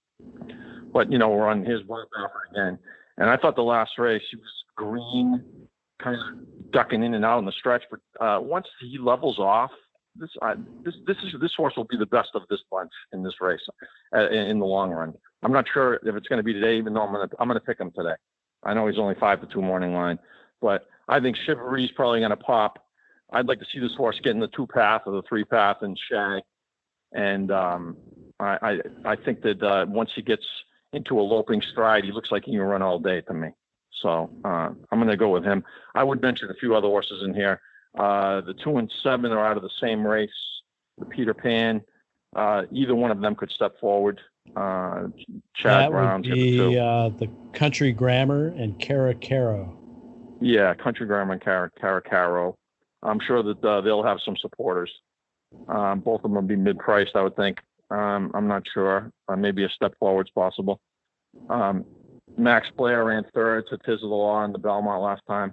But, you know, we're on his one offer again. And I thought the last race, he was green, kind of ducking in and out on the stretch. But uh, once he levels off, this, uh, this this is this horse will be the best of this bunch in this race uh, in, in the long run. I'm not sure if it's going to be today, even though I'm going to I'm going to pick him today. I know he's only five to two morning line, but I think Chivalry's probably going to pop. I'd like to see this horse get in the two path or the three path and shag. And um, I, I I think that uh, once he gets into a loping stride, he looks like he can run all day to me. So uh, I'm going to go with him. I would mention a few other horses in here. Uh, the two and seven are out of the same race. The Peter Pan. Uh, either one of them could step forward. Uh, Chad that Brown's would got the be two. uh, the Country Grammar and Cara Caro. Yeah, Country Grammar and Cara Caro. I'm sure that uh, they'll have some supporters. Um, both of them will be mid-priced, I would think. Um, I'm not sure. Uh, maybe a step forward's possible. Um, Max Blair ran third to Tiz of the Law in the Belmont last time.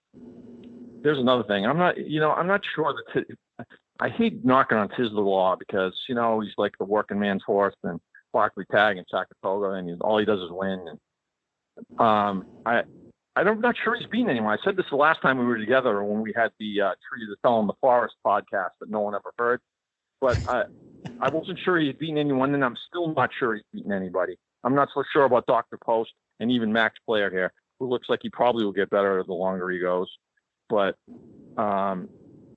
There's another thing. I'm not, you know, I'm not sure that Tiz, I hate knocking on Tiz of the Law because, you know, he's like the working man's horse and Barclay Tag and Saratoga, and he's, all he does is win. And, um, I, I'm not sure he's beaten anyone. I said this the last time we were together when we had the uh, Tree that Fell in the Forest podcast that no one ever heard. But I, I wasn't sure he's beaten anyone, and I'm still not sure he's beaten anybody. I'm not so sure about Doctor Post and even Max Blair here, who looks like he probably will get better the longer he goes. But um,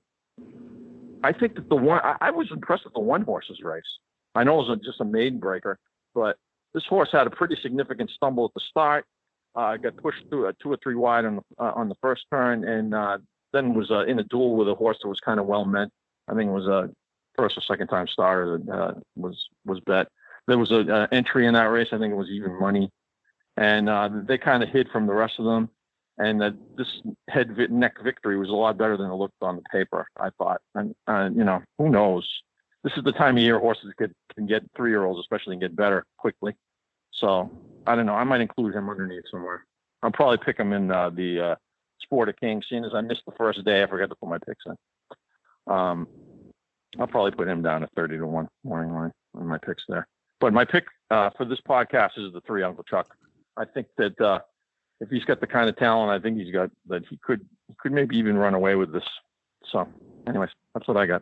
I think that the one I, I was impressed with the one horse's race. I know it was a, just a maiden breaker, but this horse had a pretty significant stumble at the start. Uh, got pushed through uh, two or three wide on the uh, on the first turn, and uh, then was uh, in a duel with a horse that was kind of well meant. I think it was a first or second time starter that uh, was was bet. There was an entry in that race. I think it was even money, and uh, they kind of hid from the rest of them. And uh, this head vi- neck victory was a lot better than it looked on the paper, I thought. And uh, you know, who knows? This is the time of year horses could, can get three year olds, especially, and get better quickly. So I don't know. I might include him underneath somewhere. I'll probably pick him in uh, the uh, Sport of Kings. Seeing as I missed the first day, I forgot to put my picks in. Um, I'll probably put him down at thirty to one morning line on my picks there. But my pick uh, for this podcast is the three Uncle Chuck. I think that uh, if he's got the kind of talent, I think he's got, that he could he could maybe even run away with this. So, anyways, that's what I got.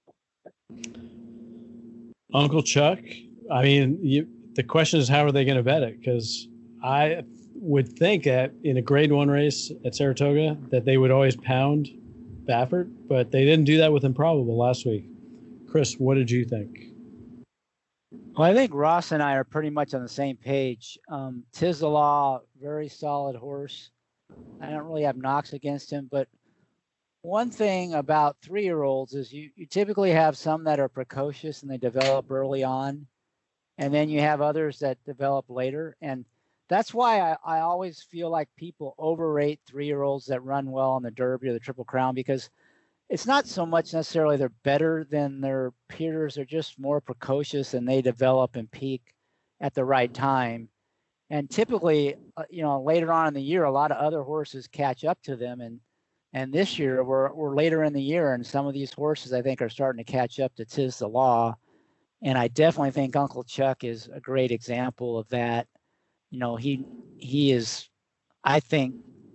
Uncle Chuck. I mean, you, the question is, how are they going to bet it? Because I would think that in a grade one race at Saratoga that they would always pound Baffert, but they didn't do that with Improbable last week. Chris, what did you think? Well, I think Ross and I are pretty much on the same page. Um, Tiz the Law, very solid horse. I don't really have knocks against him, but one thing about three-year-olds is you, you typically have some that are precocious and they develop early on, and then you have others that develop later. And that's why I, I always feel like people overrate three-year-olds that run well on the Derby or the Triple Crown, because it's not so much necessarily they're better than their peers. They're just more precocious and they develop and peak at the right time. And typically, uh, you know, later on in the year, a lot of other horses catch up to them. And and this year, we're we're later in the year, and some of these horses, I think, are starting to catch up to Tiz the Law. And I definitely think Uncle Chuck is a great example of that. You know, he he is, I think,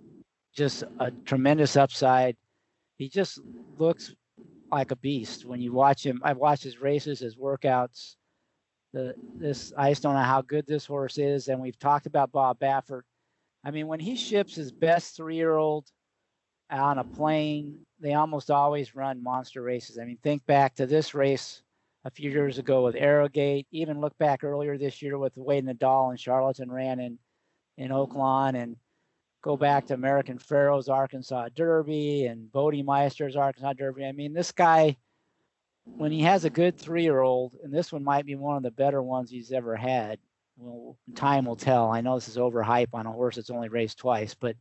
just a tremendous upside. He just looks like a beast when you watch him. I've watched his races, his workouts. The this I just don't know how good this horse is. And we've talked about Bob Baffert. I mean, when he ships his best three-year-old on a plane, they almost always run monster races. I mean, think back to this race a few years ago with Arrogate. Even look back earlier this year with Wade Nadal and Charlatan ran in in Oaklawn, and go back to American Pharaoh's Arkansas Derby and Bodie Meister's Arkansas Derby. I mean, this guy, when he has a good three-year-old, and this one might be one of the better ones he's ever had, well, time will tell. I know this is overhype on a horse that's only raced twice, but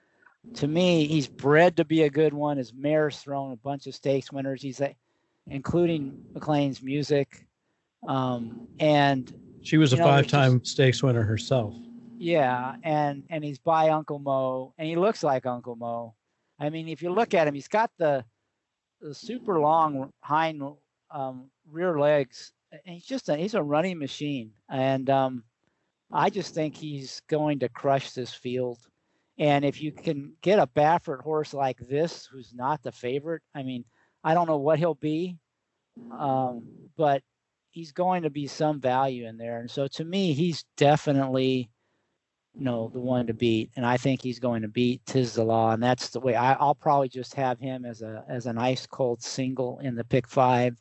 to me, he's bred to be a good one. His mare's thrown a bunch of stakes winners. He's a, including McLean's Music. Um, and she was a know, five-time just, stakes winner herself. Yeah, and and he's by Uncle Mo, and he looks like Uncle Mo. I mean, if you look at him, he's got the the super long hind um, rear legs. And he's just a, he's a running machine, and um, I just think he's going to crush this field. And if you can get a Baffert horse like this, who's not the favorite, I mean, I don't know what he'll be, um, but he's going to be some value in there. And so to me, he's definitely, you know, the one to beat. And I think he's going to beat Tiz the Law. And that's the way I, I'll probably just have him as a as an ice cold single in the pick five.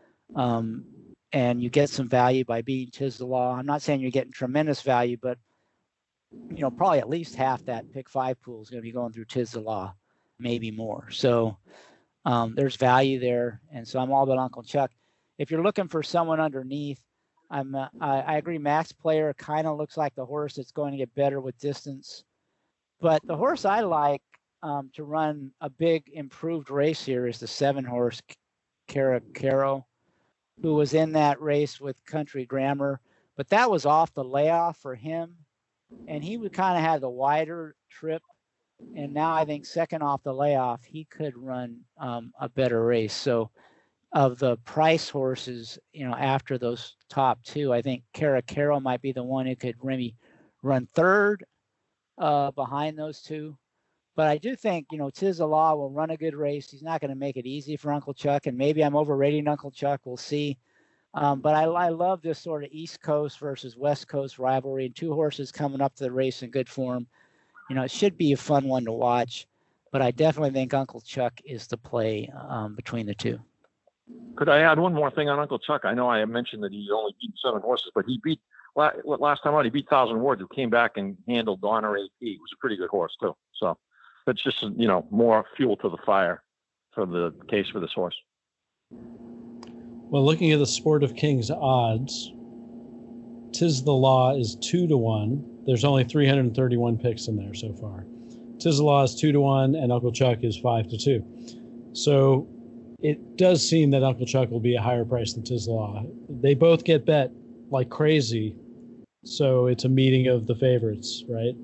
Um, and you get some value by beating Tiz the Law. I'm not saying you're getting tremendous value, but you know, probably at least half that pick five pool is going to be going through Tiz the Law, maybe more. So um, there's value there. And so I'm all about Uncle Chuck. If you're looking for someone underneath, I'm uh, I, I agree. Max Player kind of looks like the horse that's going to get better with distance. But the horse I like um, to run a big improved race here is the seven horse Cara Caro, who was in that race with Country Grammar. But that was off the layoff for him. And he would kind of have the wider trip. And now I think second off the layoff, he could run um, a better race. So of the price horses, you know, after those top two, I think Cara Caro might be the one who could maybe run third uh, behind those two. But I do think, you know, Tiz the Law will run a good race. He's not going to make it easy for Uncle Chuck. And maybe I'm overrating Uncle Chuck. We'll see. Um, but I, I love this sort of East Coast versus West Coast rivalry, and two horses coming up to the race in good form. You know, it should be a fun one to watch, but I definitely think Uncle Chuck is the play um, between the two. Could I add one more thing on Uncle Chuck? I know I mentioned that he only beat seven horses, but he beat last time out. He beat Thousand Words, who came back and handled Donner A P. He was a pretty good horse too. So that's just, you know, more fuel to the fire for the case for this horse. Well, looking at the Sport of Kings odds, Tiz the Law is two to one. There's only three hundred thirty-one picks in there so far. Tiz the Law is two to one, and Uncle Chuck is five to two. So it does seem that Uncle Chuck will be a higher price than Tiz the Law. They both get bet like crazy So it's a meeting of the favorites, right?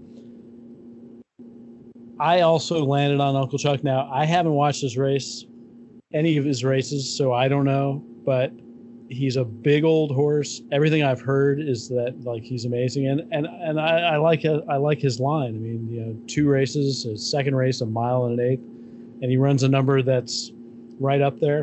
I also landed on Uncle Chuck. Now, I haven't watched his race, any of his races, so I don't know, but he's a big old horse. Everything I've heard is that like he's amazing, and and and I, I like I like his line. I mean, you know, two races, his second race, a mile and an eighth, and he runs a number that's right up there.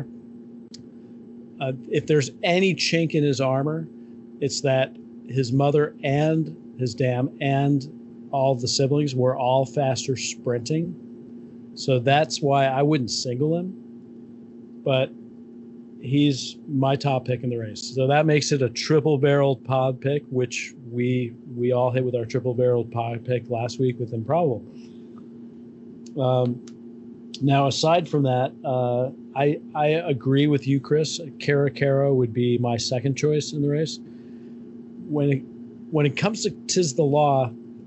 Uh, if there's any chink in his armor, it's that his mother and his dam and all the siblings were all faster sprinting. So that's why I wouldn't single him, but he's my top pick in the race. So that makes it a triple barreled pod pick, which we we all hit with our triple barreled pod pick last week with Improbable. Um, now, aside from that, uh, I I agree with you, Chris. Cara Caro would be my second choice in the race. When it, when it comes to Tiz the Law,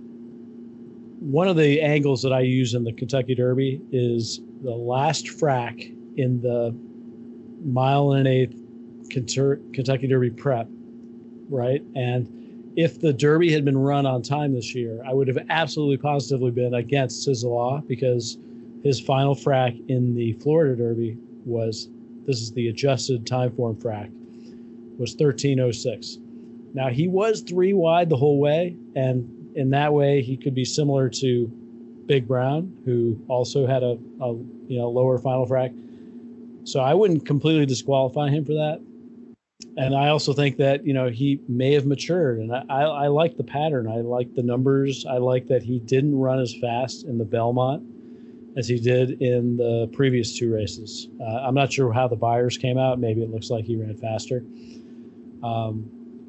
one of the angles that I use in the Kentucky Derby is the last frac in the mile and an eighth Kentucky Derby prep, right? And if the Derby had been run on time this year, I would have absolutely positively been against Tiz the Law, because his final frac in the Florida Derby was, this is the adjusted time form frac, was thirteen oh six. Now, he was three wide the whole way, and in that way, he could be similar to Big Brown, who also had a, a you know lower final frac. So I wouldn't completely disqualify him for that. And I also think that, you know, he may have matured, and I, I, I like the pattern. I like the numbers. I like that he didn't run as fast in the Belmont as he did in the previous two races. Uh, I'm not sure how the buyers came out. Maybe it looks like he ran faster. Um,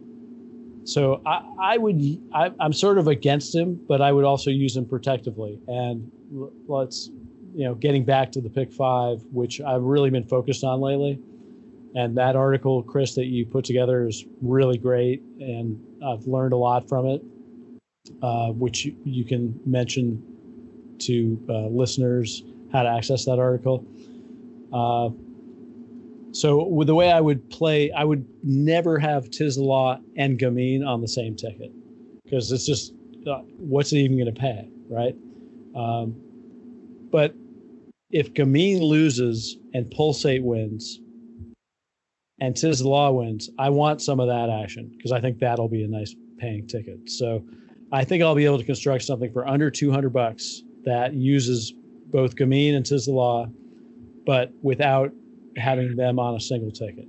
so I, I would, I, I'm sort of against him, but I would also use him protectively. And let's, you know, getting back to the pick five, which I've really been focused on lately. And that article, Chris, that you put together is really great. And I've learned a lot from it, uh, which you, you can mention to uh, listeners how to access that article. Uh, so with the way I would play, I would never have Tiz the Law and Gamine on the same ticket, because it's just, uh, what's it even going to pay, right? Um, but if Gamine loses and Pulsate wins and Tiz the Law wins, I want some of that action, because I think that'll be a nice paying ticket. So I think I'll be able to construct something for under two hundred bucks that uses both Gamine and Tiz the Law, but without having them on a single ticket.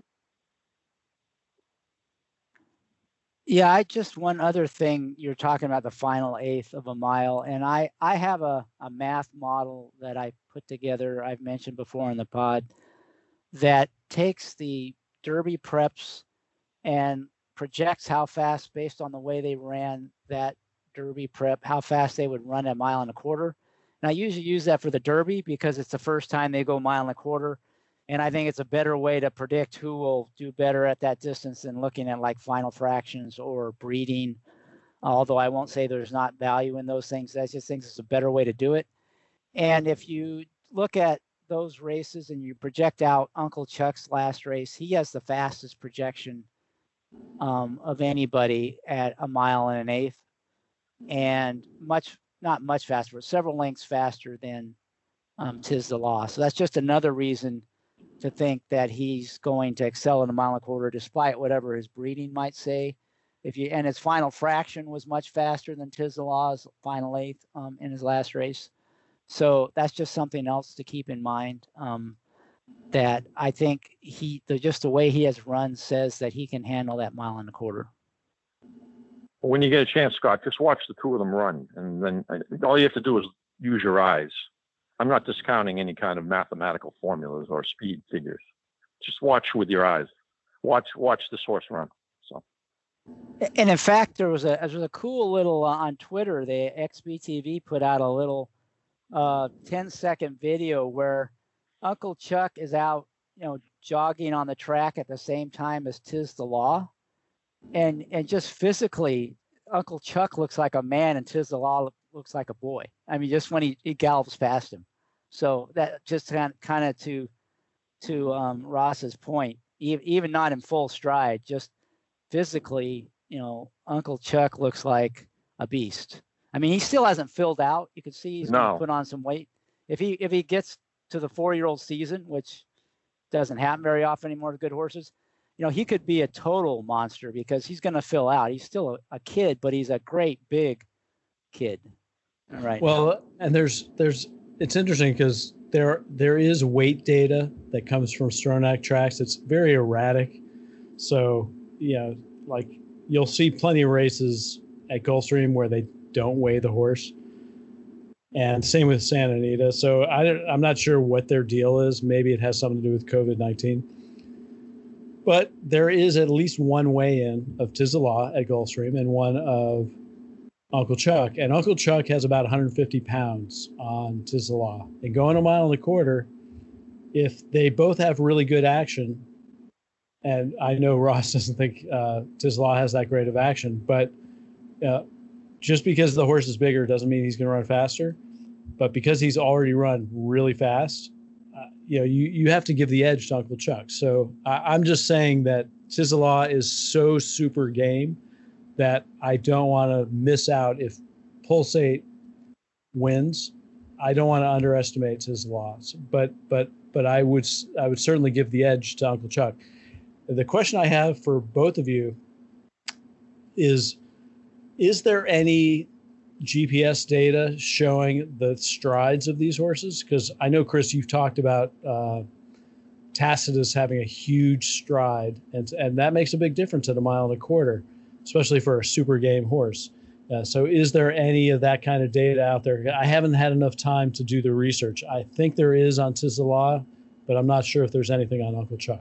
Yeah, I just one other thing, you're talking about the final eighth of a mile, and I, I have a, a math model that I put together, I've mentioned before in the pod, that takes the Derby preps and projects how fast, based on the way they ran that Derby prep, how fast they would run a mile and a quarter. And I usually use that for the Derby because it's the first time they go a mile and a quarter. And I think it's a better way to predict who will do better at that distance than looking at like final fractions or breeding. Although I won't say there's not value in those things. I just think it's a better way to do it. And if you look at those races and you project out Uncle Chuck's last race, he has the fastest projection um, of anybody at a mile and an eighth, and much, not much faster, but several lengths faster than um, Tiz the Law. So that's just another reason to think that he's going to excel in a mile and a quarter, despite whatever his breeding might say. If you and his final fraction was much faster than Tiz the Law's final eighth um, in his last race. So that's just something else to keep in mind. Um, that I think he, the, just the way he has run says that he can handle that mile and a quarter. When you get a chance, Scott, just watch the two of them run, and then all you have to do is use your eyes. I'm not discounting any kind of mathematical formulas or speed figures. Just watch with your eyes. Watch, watch this horse run. So, and in fact, there was a there was a cool little uh, on Twitter. The X B T V put out a little uh, ten second video where Uncle Chuck is out, you know, jogging on the track at the same time as Tiz the Law, and and just physically, Uncle Chuck looks like a man and Tiz the Law looks like a boy. I mean, just when he, he gallops past him. So that just kind of, kind of to to um, Ross's point, even, even not in full stride, just physically, you know, Uncle Chuck looks like a beast. I mean, he still hasn't filled out. You can see he's No. going to put on some weight. If he if he gets to the four-year-old season, which doesn't happen very often anymore with good horses, you know, he could be a total monster because he's going to fill out. He's still a, a kid, but he's a great big kid. All right. Well, and there's there's it's interesting because there there is weight data that comes from Stronach tracks. It's very erratic. So, you know, like you'll see plenty of races at Gulfstream where they don't weigh the horse. And same with Santa Anita. So I don't, I'm not sure what their deal is. Maybe it has something to do with COVID nineteen. But there is at least one weigh-in of Tiz the Law at Gulfstream and one of Uncle Chuck. And Uncle Chuck has about one hundred fifty pounds on Tiz the Law. And going a mile and a quarter, if they both have really good action, and I know Ross doesn't think uh, Tiz the Law has that great of action, but uh, just because the horse is bigger doesn't mean he's going to run faster. But because he's already run really fast, uh, you know, you, you have to give the edge to Uncle Chuck. So I, I'm just saying that Tiz the Law is so super game that I don't want to miss out. If Pulsate wins, I don't want to underestimate Tiz the Law. But but but I would I would certainly give the edge to Uncle Chuck. The question I have for both of you is, is there any G P S data showing the strides of these horses? Because I know, Chris, you've talked about uh, Tacitus having a huge stride, and and that makes a big difference at a mile and a quarter, especially for a super game horse. Uh, so is there any of that kind of data out there? I haven't had enough time to do the research. I think there is on Tiz the Law, but I'm not sure if there's anything on Uncle Chuck.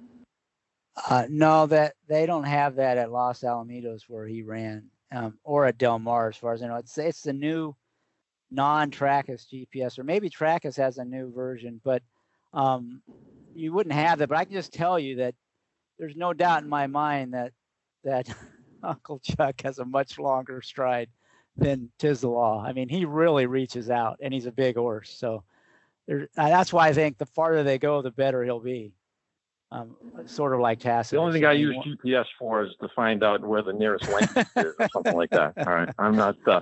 Uh, no, that they don't have that at Los Alamitos where he ran, um, or at Del Mar, as far as I know. It's it's the new non-Trackus G P S, or maybe Trackus has a new version, but um, you wouldn't have that. But I can just tell you that there's no doubt in my mind that that Uncle Chuck has a much longer stride than Tiz the Law. I mean, he really reaches out, and he's a big horse. So there, that's why I think the farther they go, the better he'll be. Um, sort of like Tacitus. The only thing I use G P S for is to find out where the nearest lane is or something like that. All right. I'm not, uh,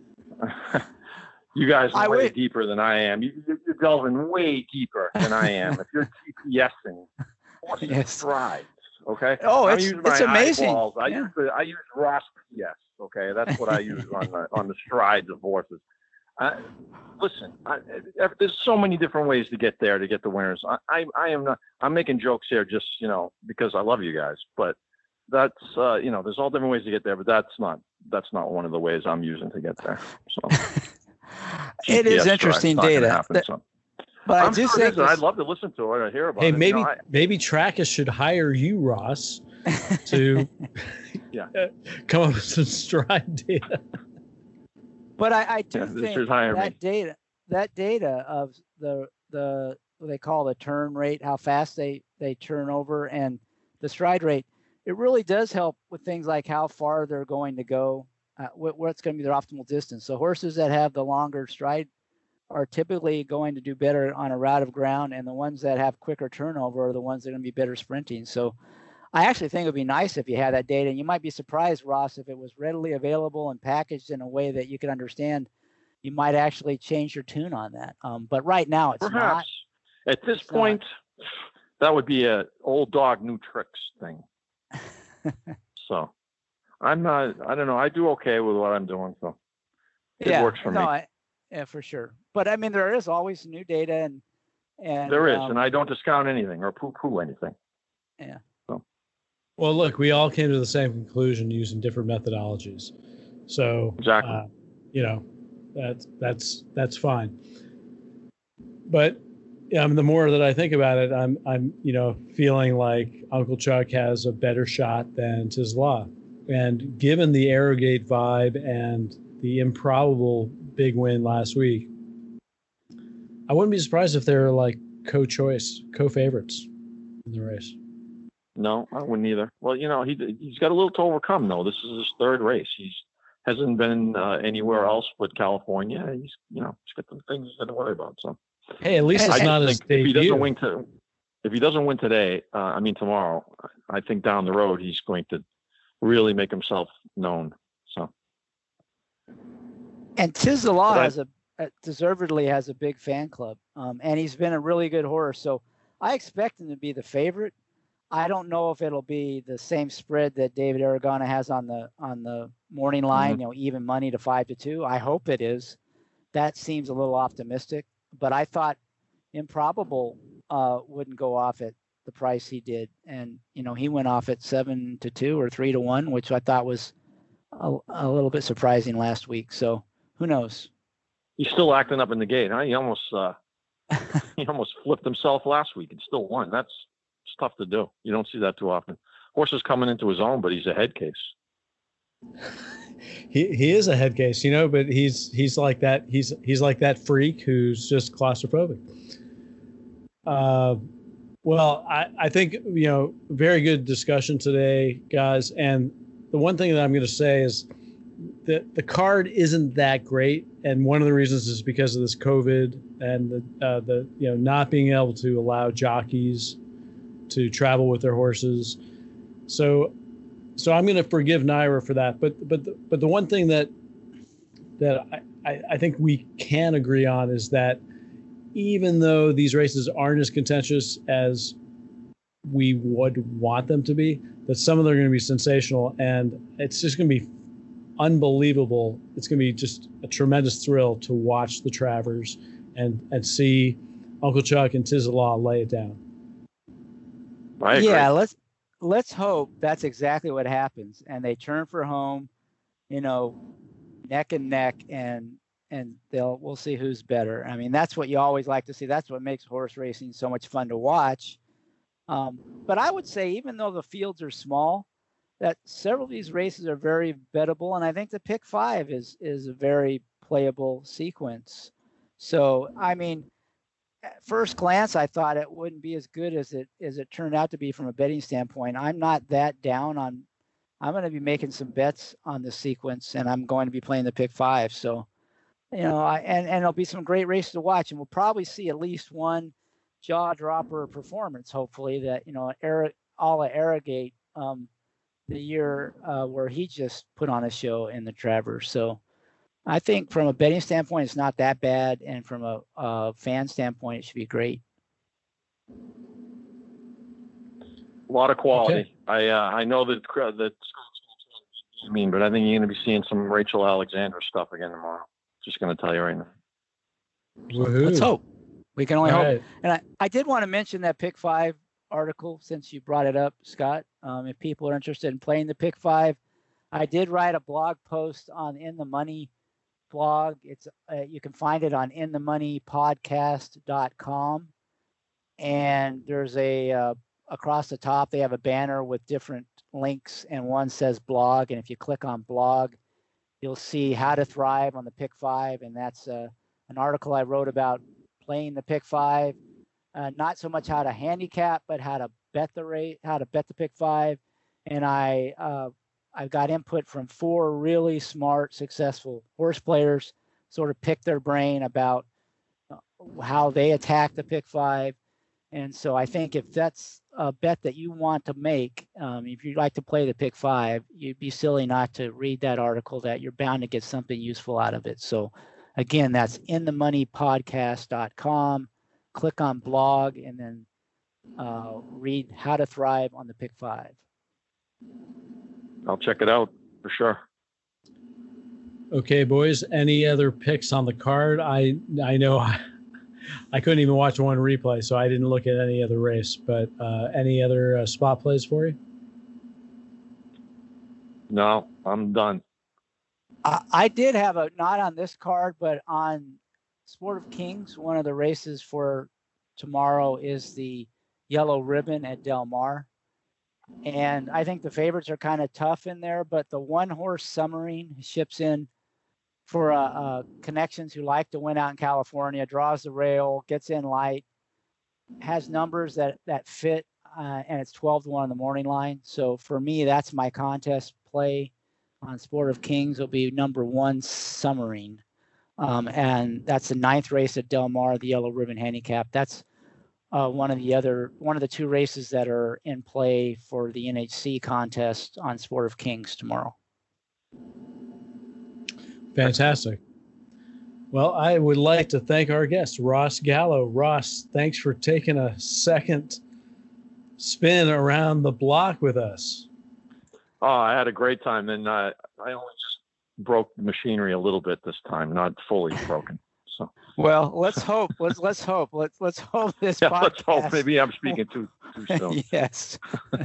you guys are I way would- deeper than I am. You, you're delving way deeper than I am. If you're GPSing, horses Yes. strides, okay? Oh, I'm it's using it's my amazing. eyeballs. I Yeah. use the, I use Ross P S, okay? That's what I use on the, on the strides of horses. Uh, listen, I, I, there's so many different ways to get there to get the winners. I, I, I am not. I'm making jokes here, just you know, because I love you guys. But that's uh, you know, there's all different ways to get there. But that's not that's not one of the ways I'm using to get there. So It is G P S interesting drive's not gonna data. happen, That- so. But I I'm do sure it think is, and I'd this- love to listen to it or hear about Hey, it. You maybe know, I- maybe Trackus should hire you, Ross, to Yeah. come up with some stride data. But I, I do Yeah, this think is hire me. that data, that data of the the what they call the turn rate, how fast they they turn over, and the stride rate, it really does help with things like how far they're going to go, uh, what, what's going to be their optimal distance. So horses that have the longer stride are typically going to do better on a route of ground, and the ones that have quicker turnover are the ones that are going to be better sprinting. So I actually think it would be nice if you had that data, and you might be surprised, Ross, if it was readily available and packaged in a way that you could understand. You might actually change your tune on that. Um, but right now, it's Perhaps at this It's not. point, that would be a old dog, new tricks thing. So I'm not. I don't know. I do okay with what I'm doing, so it yeah, works for no, me. I, yeah, for sure. But I mean, there is always new data, and and There is, um, and I don't discount anything or poo-poo anything. yeah. Well, look, we all came to the same conclusion using different methodologies. So, Exactly. uh, you know, that's that's that's fine. But um, the more that I think about it, I'm I'm you know feeling like Uncle Chuck has a better shot than Tiz the Law, and given the Arrogate vibe and the improbable big win last week, I wouldn't be surprised if they're like co-choice, co-favorites in the race. No, I wouldn't either. Well, you know, he he's got a little to overcome though. This is his third race. He's hasn't been uh, anywhere else but California. He's you know he's got some things to worry about. So Hey, at least I it's I not just his think if he debut. doesn't win to if he doesn't win today, uh, I mean tomorrow, I think down the road he's going to really make himself known. So, And Tiz the Law But I- has a uh, deservedly has a big fan club, um, and he's been a really good horse. So I expect him to be the favorite. I don't know if it'll be the same spread that David Aragona has on the on the morning line, Mhm. you know, even money to five to two. I hope it is. That seems a little optimistic, but I thought Improbable uh, wouldn't go off at the price he did, and you know he went off at seven to two or three to one, which I thought was a, a little bit surprising last week. So who knows? he's still acting up in the gate, huh? He almost, uh, he almost flipped himself last week and still won. That's it's tough to do. You don't see that too often. Horse is coming into his own, but he's a head case. He he is a head case, you know, but he's he's like that. He's he's like that freak who's just claustrophobic. Uh, well, I I think you know very good discussion today, guys. And the one thing that I'm going to say is that the card isn't that great, and one of the reasons is because of this COVID and the uh, the you know not being able to allow jockeys to travel with their horses. So. So I'm going to forgive Naira for that, but but the, but the one thing that that I, I think we can agree on is that even though these races aren't as contentious as we would want them to be, that some of them are going to be sensational, and it's just going to be unbelievable. It's going to be just a tremendous thrill to watch the Travers and and see Uncle Chuck and Tiz the Law lay it down. I agree. Yeah, let's let's hope that's exactly what happens, and they turn for home, you know, neck and neck, and and they'll we'll see who's better. I mean, that's what you always like to see. That's what makes horse racing so much fun to watch. Um, but I would say, even though the fields are small, that several of these races are very bettable, and I think the pick five is is a very playable sequence. So, I mean, at first glance, I thought it wouldn't be as good as it as it turned out to be from a betting standpoint. I'm not that down on. I'm going to be making some bets on the sequence, and I'm going to be playing the pick five. So, you know, I, and and it'll be some great races to watch, and we'll probably see at least one jaw dropper performance. Hopefully, that you know, Eric, a la Arrogate, um, the year uh, where he just put on a show in the Travers. So. I think from a betting standpoint, it's not that bad, and from a, a fan standpoint, it should be great. A lot of quality. Okay. I uh, I know that that I mean, but I think you're going to be seeing some Rachel Alexander stuff again tomorrow. Just going to tell you right now. Woohoo. Let's hope. We can only All hope. right. And I, I did want to mention that pick five article since you brought it up, Scott. Um, if people are interested in playing the pick five, I did write a blog post on In the Money blog. It's uh, you can find it on in the money podcast dot com, and there's a uh, across the top they have a banner with different links, and one says blog, and if you click on blog, you'll see how to thrive on the pick five, and that's uh, an article I wrote about playing the pick five, uh, not so much how to handicap, but how to bet the rate, how to bet the pick five, and I uh, I've got input from four really smart, successful horse players, sort of pick their brain about how they attack the pick five. And so I think if that's a bet that you want to make, um, if you'd like to play the pick five, you'd be silly not to read that article, that you're bound to get something useful out of it. So again, that's in the money podcast dot com. Click on blog and then uh, read how to thrive on the pick five. I'll check it out for sure. Okay, boys. Any other picks on the card? I I know I, I couldn't even watch one replay, so I didn't look at any other race. But uh, any other uh, spot plays for you? No, I'm done. I, I did have a, not on this card, but on Sport of Kings, one of the races for tomorrow is the Yellow Ribbon at Del Mar. And I think the favorites are kind of tough in there, but the one horse Summering ships in for uh, uh, connections who like to win out in California, draws the rail, gets in light, has numbers that, that fit, uh, and it's twelve to one on the morning line. So for me, that's my contest play on Sport of Kings. Will be number one Summering. Um, and that's the ninth race at Del Mar, the Yellow Ribbon Handicap. That's uh, one of the other one of the two races that are in play for the N H C contest on Sport of Kings tomorrow. Fantastic. Well, I would like to thank our guest, Ross Gallo. Ross, thanks for taking a second spin around the block with us. Oh, I had a great time, and uh, I only just broke the machinery a little bit this time, not fully broken. So, well, let's hope. Let's let's hope. Let's let's hope this. Yeah, podcast... let's hope. Maybe I'm speaking too too soon. Yes.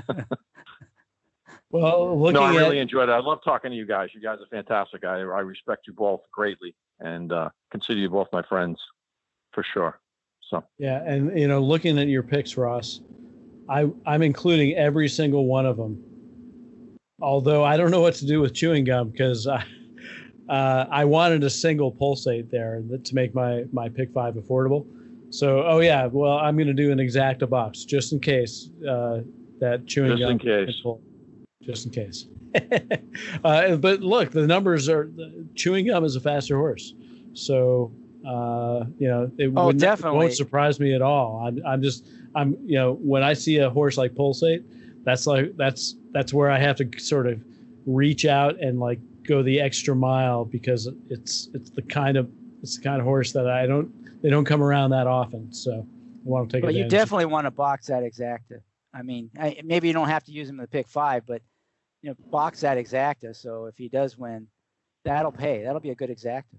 Well, looking no, I really at... enjoyed it. I love talking to you guys. You guys are fantastic. I I respect you both greatly, and uh, consider you both my friends, for sure. So. Yeah, and you know, looking at your picks, Ross, I I'm including every single one of them. Although I don't know what to do with chewing gum because I, uh, I wanted a single pulsate there to make my, my pick five affordable. So, oh yeah, well, I'm going to do an Exacta box just in case uh, that chewing just gum. In case. Pull, just in case. uh, but look, the numbers are the, chewing gum is a faster horse. So, uh, you know, it, oh, wouldn't, definitely. it won't surprise me at all. I'm, I'm just, I'm, you know, when I see a horse like Pulsate, that's like, that's, that's where I have to sort of reach out and like go the extra mile because it's, it's the kind of, it's the kind of horse that I don't, they don't come around that often. So I want to take But advantage. you definitely want to box that Exacta. I mean, I, maybe you don't have to use him in the pick five, but you know, box that Exacta. So if he does win, that'll pay. That'll be a good Exacta.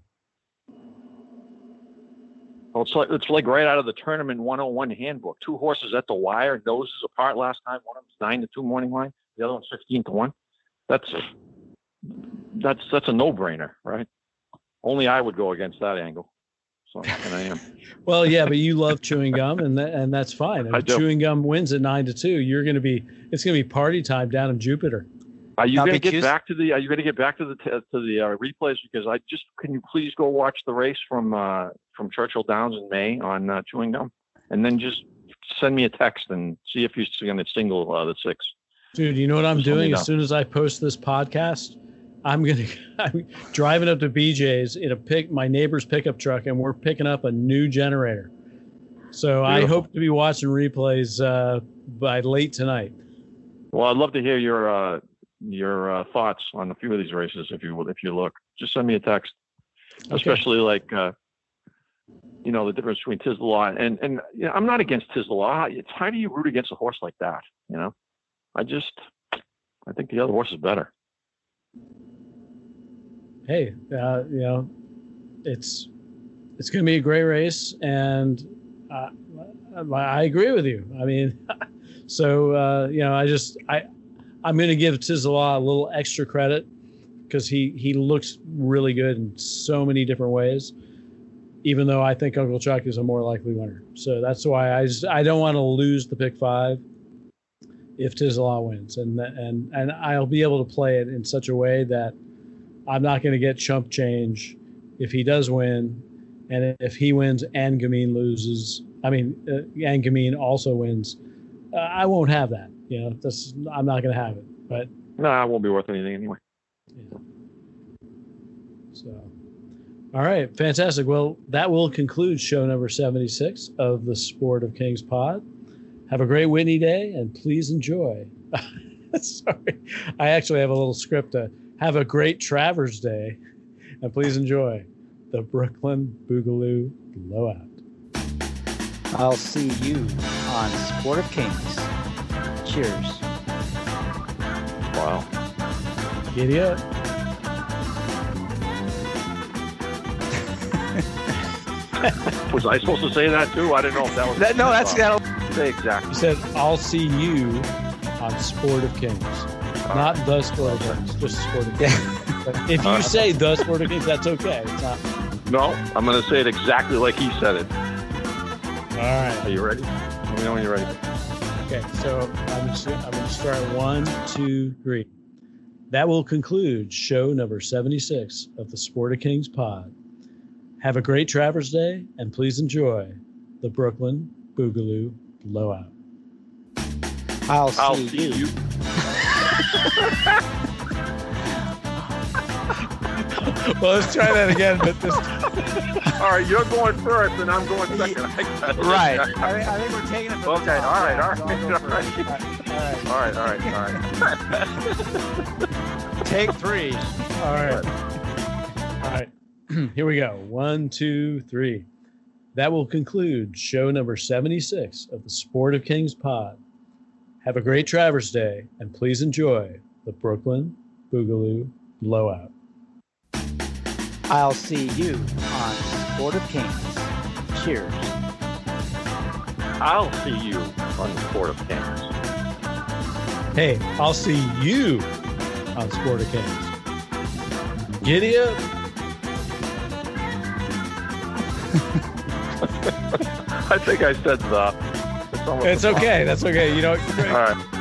Well, it's like it's like right out of the tournament one oh one handbook. Two horses at the wire, noses apart last time. One of them's nine to two morning line. The other one's fifteen to one. That's that's that's a no-brainer, right? Only I would go against that angle. So, and I am. Well, yeah, but you love chewing gum, and that, and that's fine. If I do. chewing gum wins at nine to two, you're going to be. It's going to be party time down in Jupiter. Are you Now, going to big get juice- back to the? Are you going to get back to the to the uh, replays? Because I just can you please go watch the race from uh, from Churchill Downs in May on uh, chewing gum, and then just send me a text and see if you're going to single uh, the six. Dude, you know what I'm Just let me doing? know. As soon as I post this podcast, I'm gonna I'm driving up to B J's in a pick my neighbor's pickup truck, and we're picking up a new generator. So I Beautiful. hope to be watching replays uh, by late tonight. Well, I'd love to hear your uh, your uh, thoughts on a few of these races if you if you look. Just send me a text, Okay. especially like uh, you know the difference between Tislaw and and you know, I'm not against Tislaw. It's how do you root against a horse like that? You know, I just I think the other horse is better. Hey, uh, you know, it's it's going to be a great race, and uh, I agree with you. I mean, so uh, you know, I just I I'm going to give Tislaw a little extra credit because he he looks really good in so many different ways. Even though I think Uncle Chuck is a more likely winner, so that's why I just I don't want to lose the pick five if Tislaw wins, and and and I'll be able to play it in such a way that I'm not going to get chump change if he does win, and if he wins and Gamine loses. I mean, uh, and Gamine also wins. Uh, I won't have that. You know, that's I'm not going to have it. But No, it won't be worth anything anyway. yeah. So, all right, fantastic. Well, that will conclude show number seventy-six of the Sport of Kings pod. Have a great Whitney Day, and please enjoy. Sorry, I actually have a little script to have a great Travers Day, and please enjoy the Brooklyn Boogaloo Blowout. I'll see you on Sport of Kings. Cheers. Wow. Giddy up. Was I supposed to say that too? I didn't know if that was. That, no, that's that'll. Say exactly. You said, I'll see you on Sport of Kings. Not the Sport of Kings, just Sport of Kings. But if you say the Sport of Kings, that's okay. It's not. No, I'm going to say it exactly like he said it. All right. Are you ready? Let me know when you're ready. Okay, so I'm just, I'm going to start one, two, three. That will conclude show number seventy-six of the Sport of Kings pod. Have a great Travers Day, and please enjoy the Brooklyn Boogaloo Blowout. I'll see, I'll see you. you. Well, let's try that again, but this All right, you're going first, and I'm going second. Right. I, think, I think we're taking it. From Okay. the All right. top. All right. So All right. All right. All right. All right. All right. Take three. All right. All right. Here we go. One, two, three. That will conclude show number seventy-six of the Sport of Kings pod. Have a great Travers Day, and please enjoy the Brooklyn Boogaloo Blowout. I'll see you on Sport of Kings. Cheers. I'll see you on the Sport of Kings. Hey, I'll see you on Sport of Kings. Giddy up. I think I said the. It's okay. That's okay. You know. All right.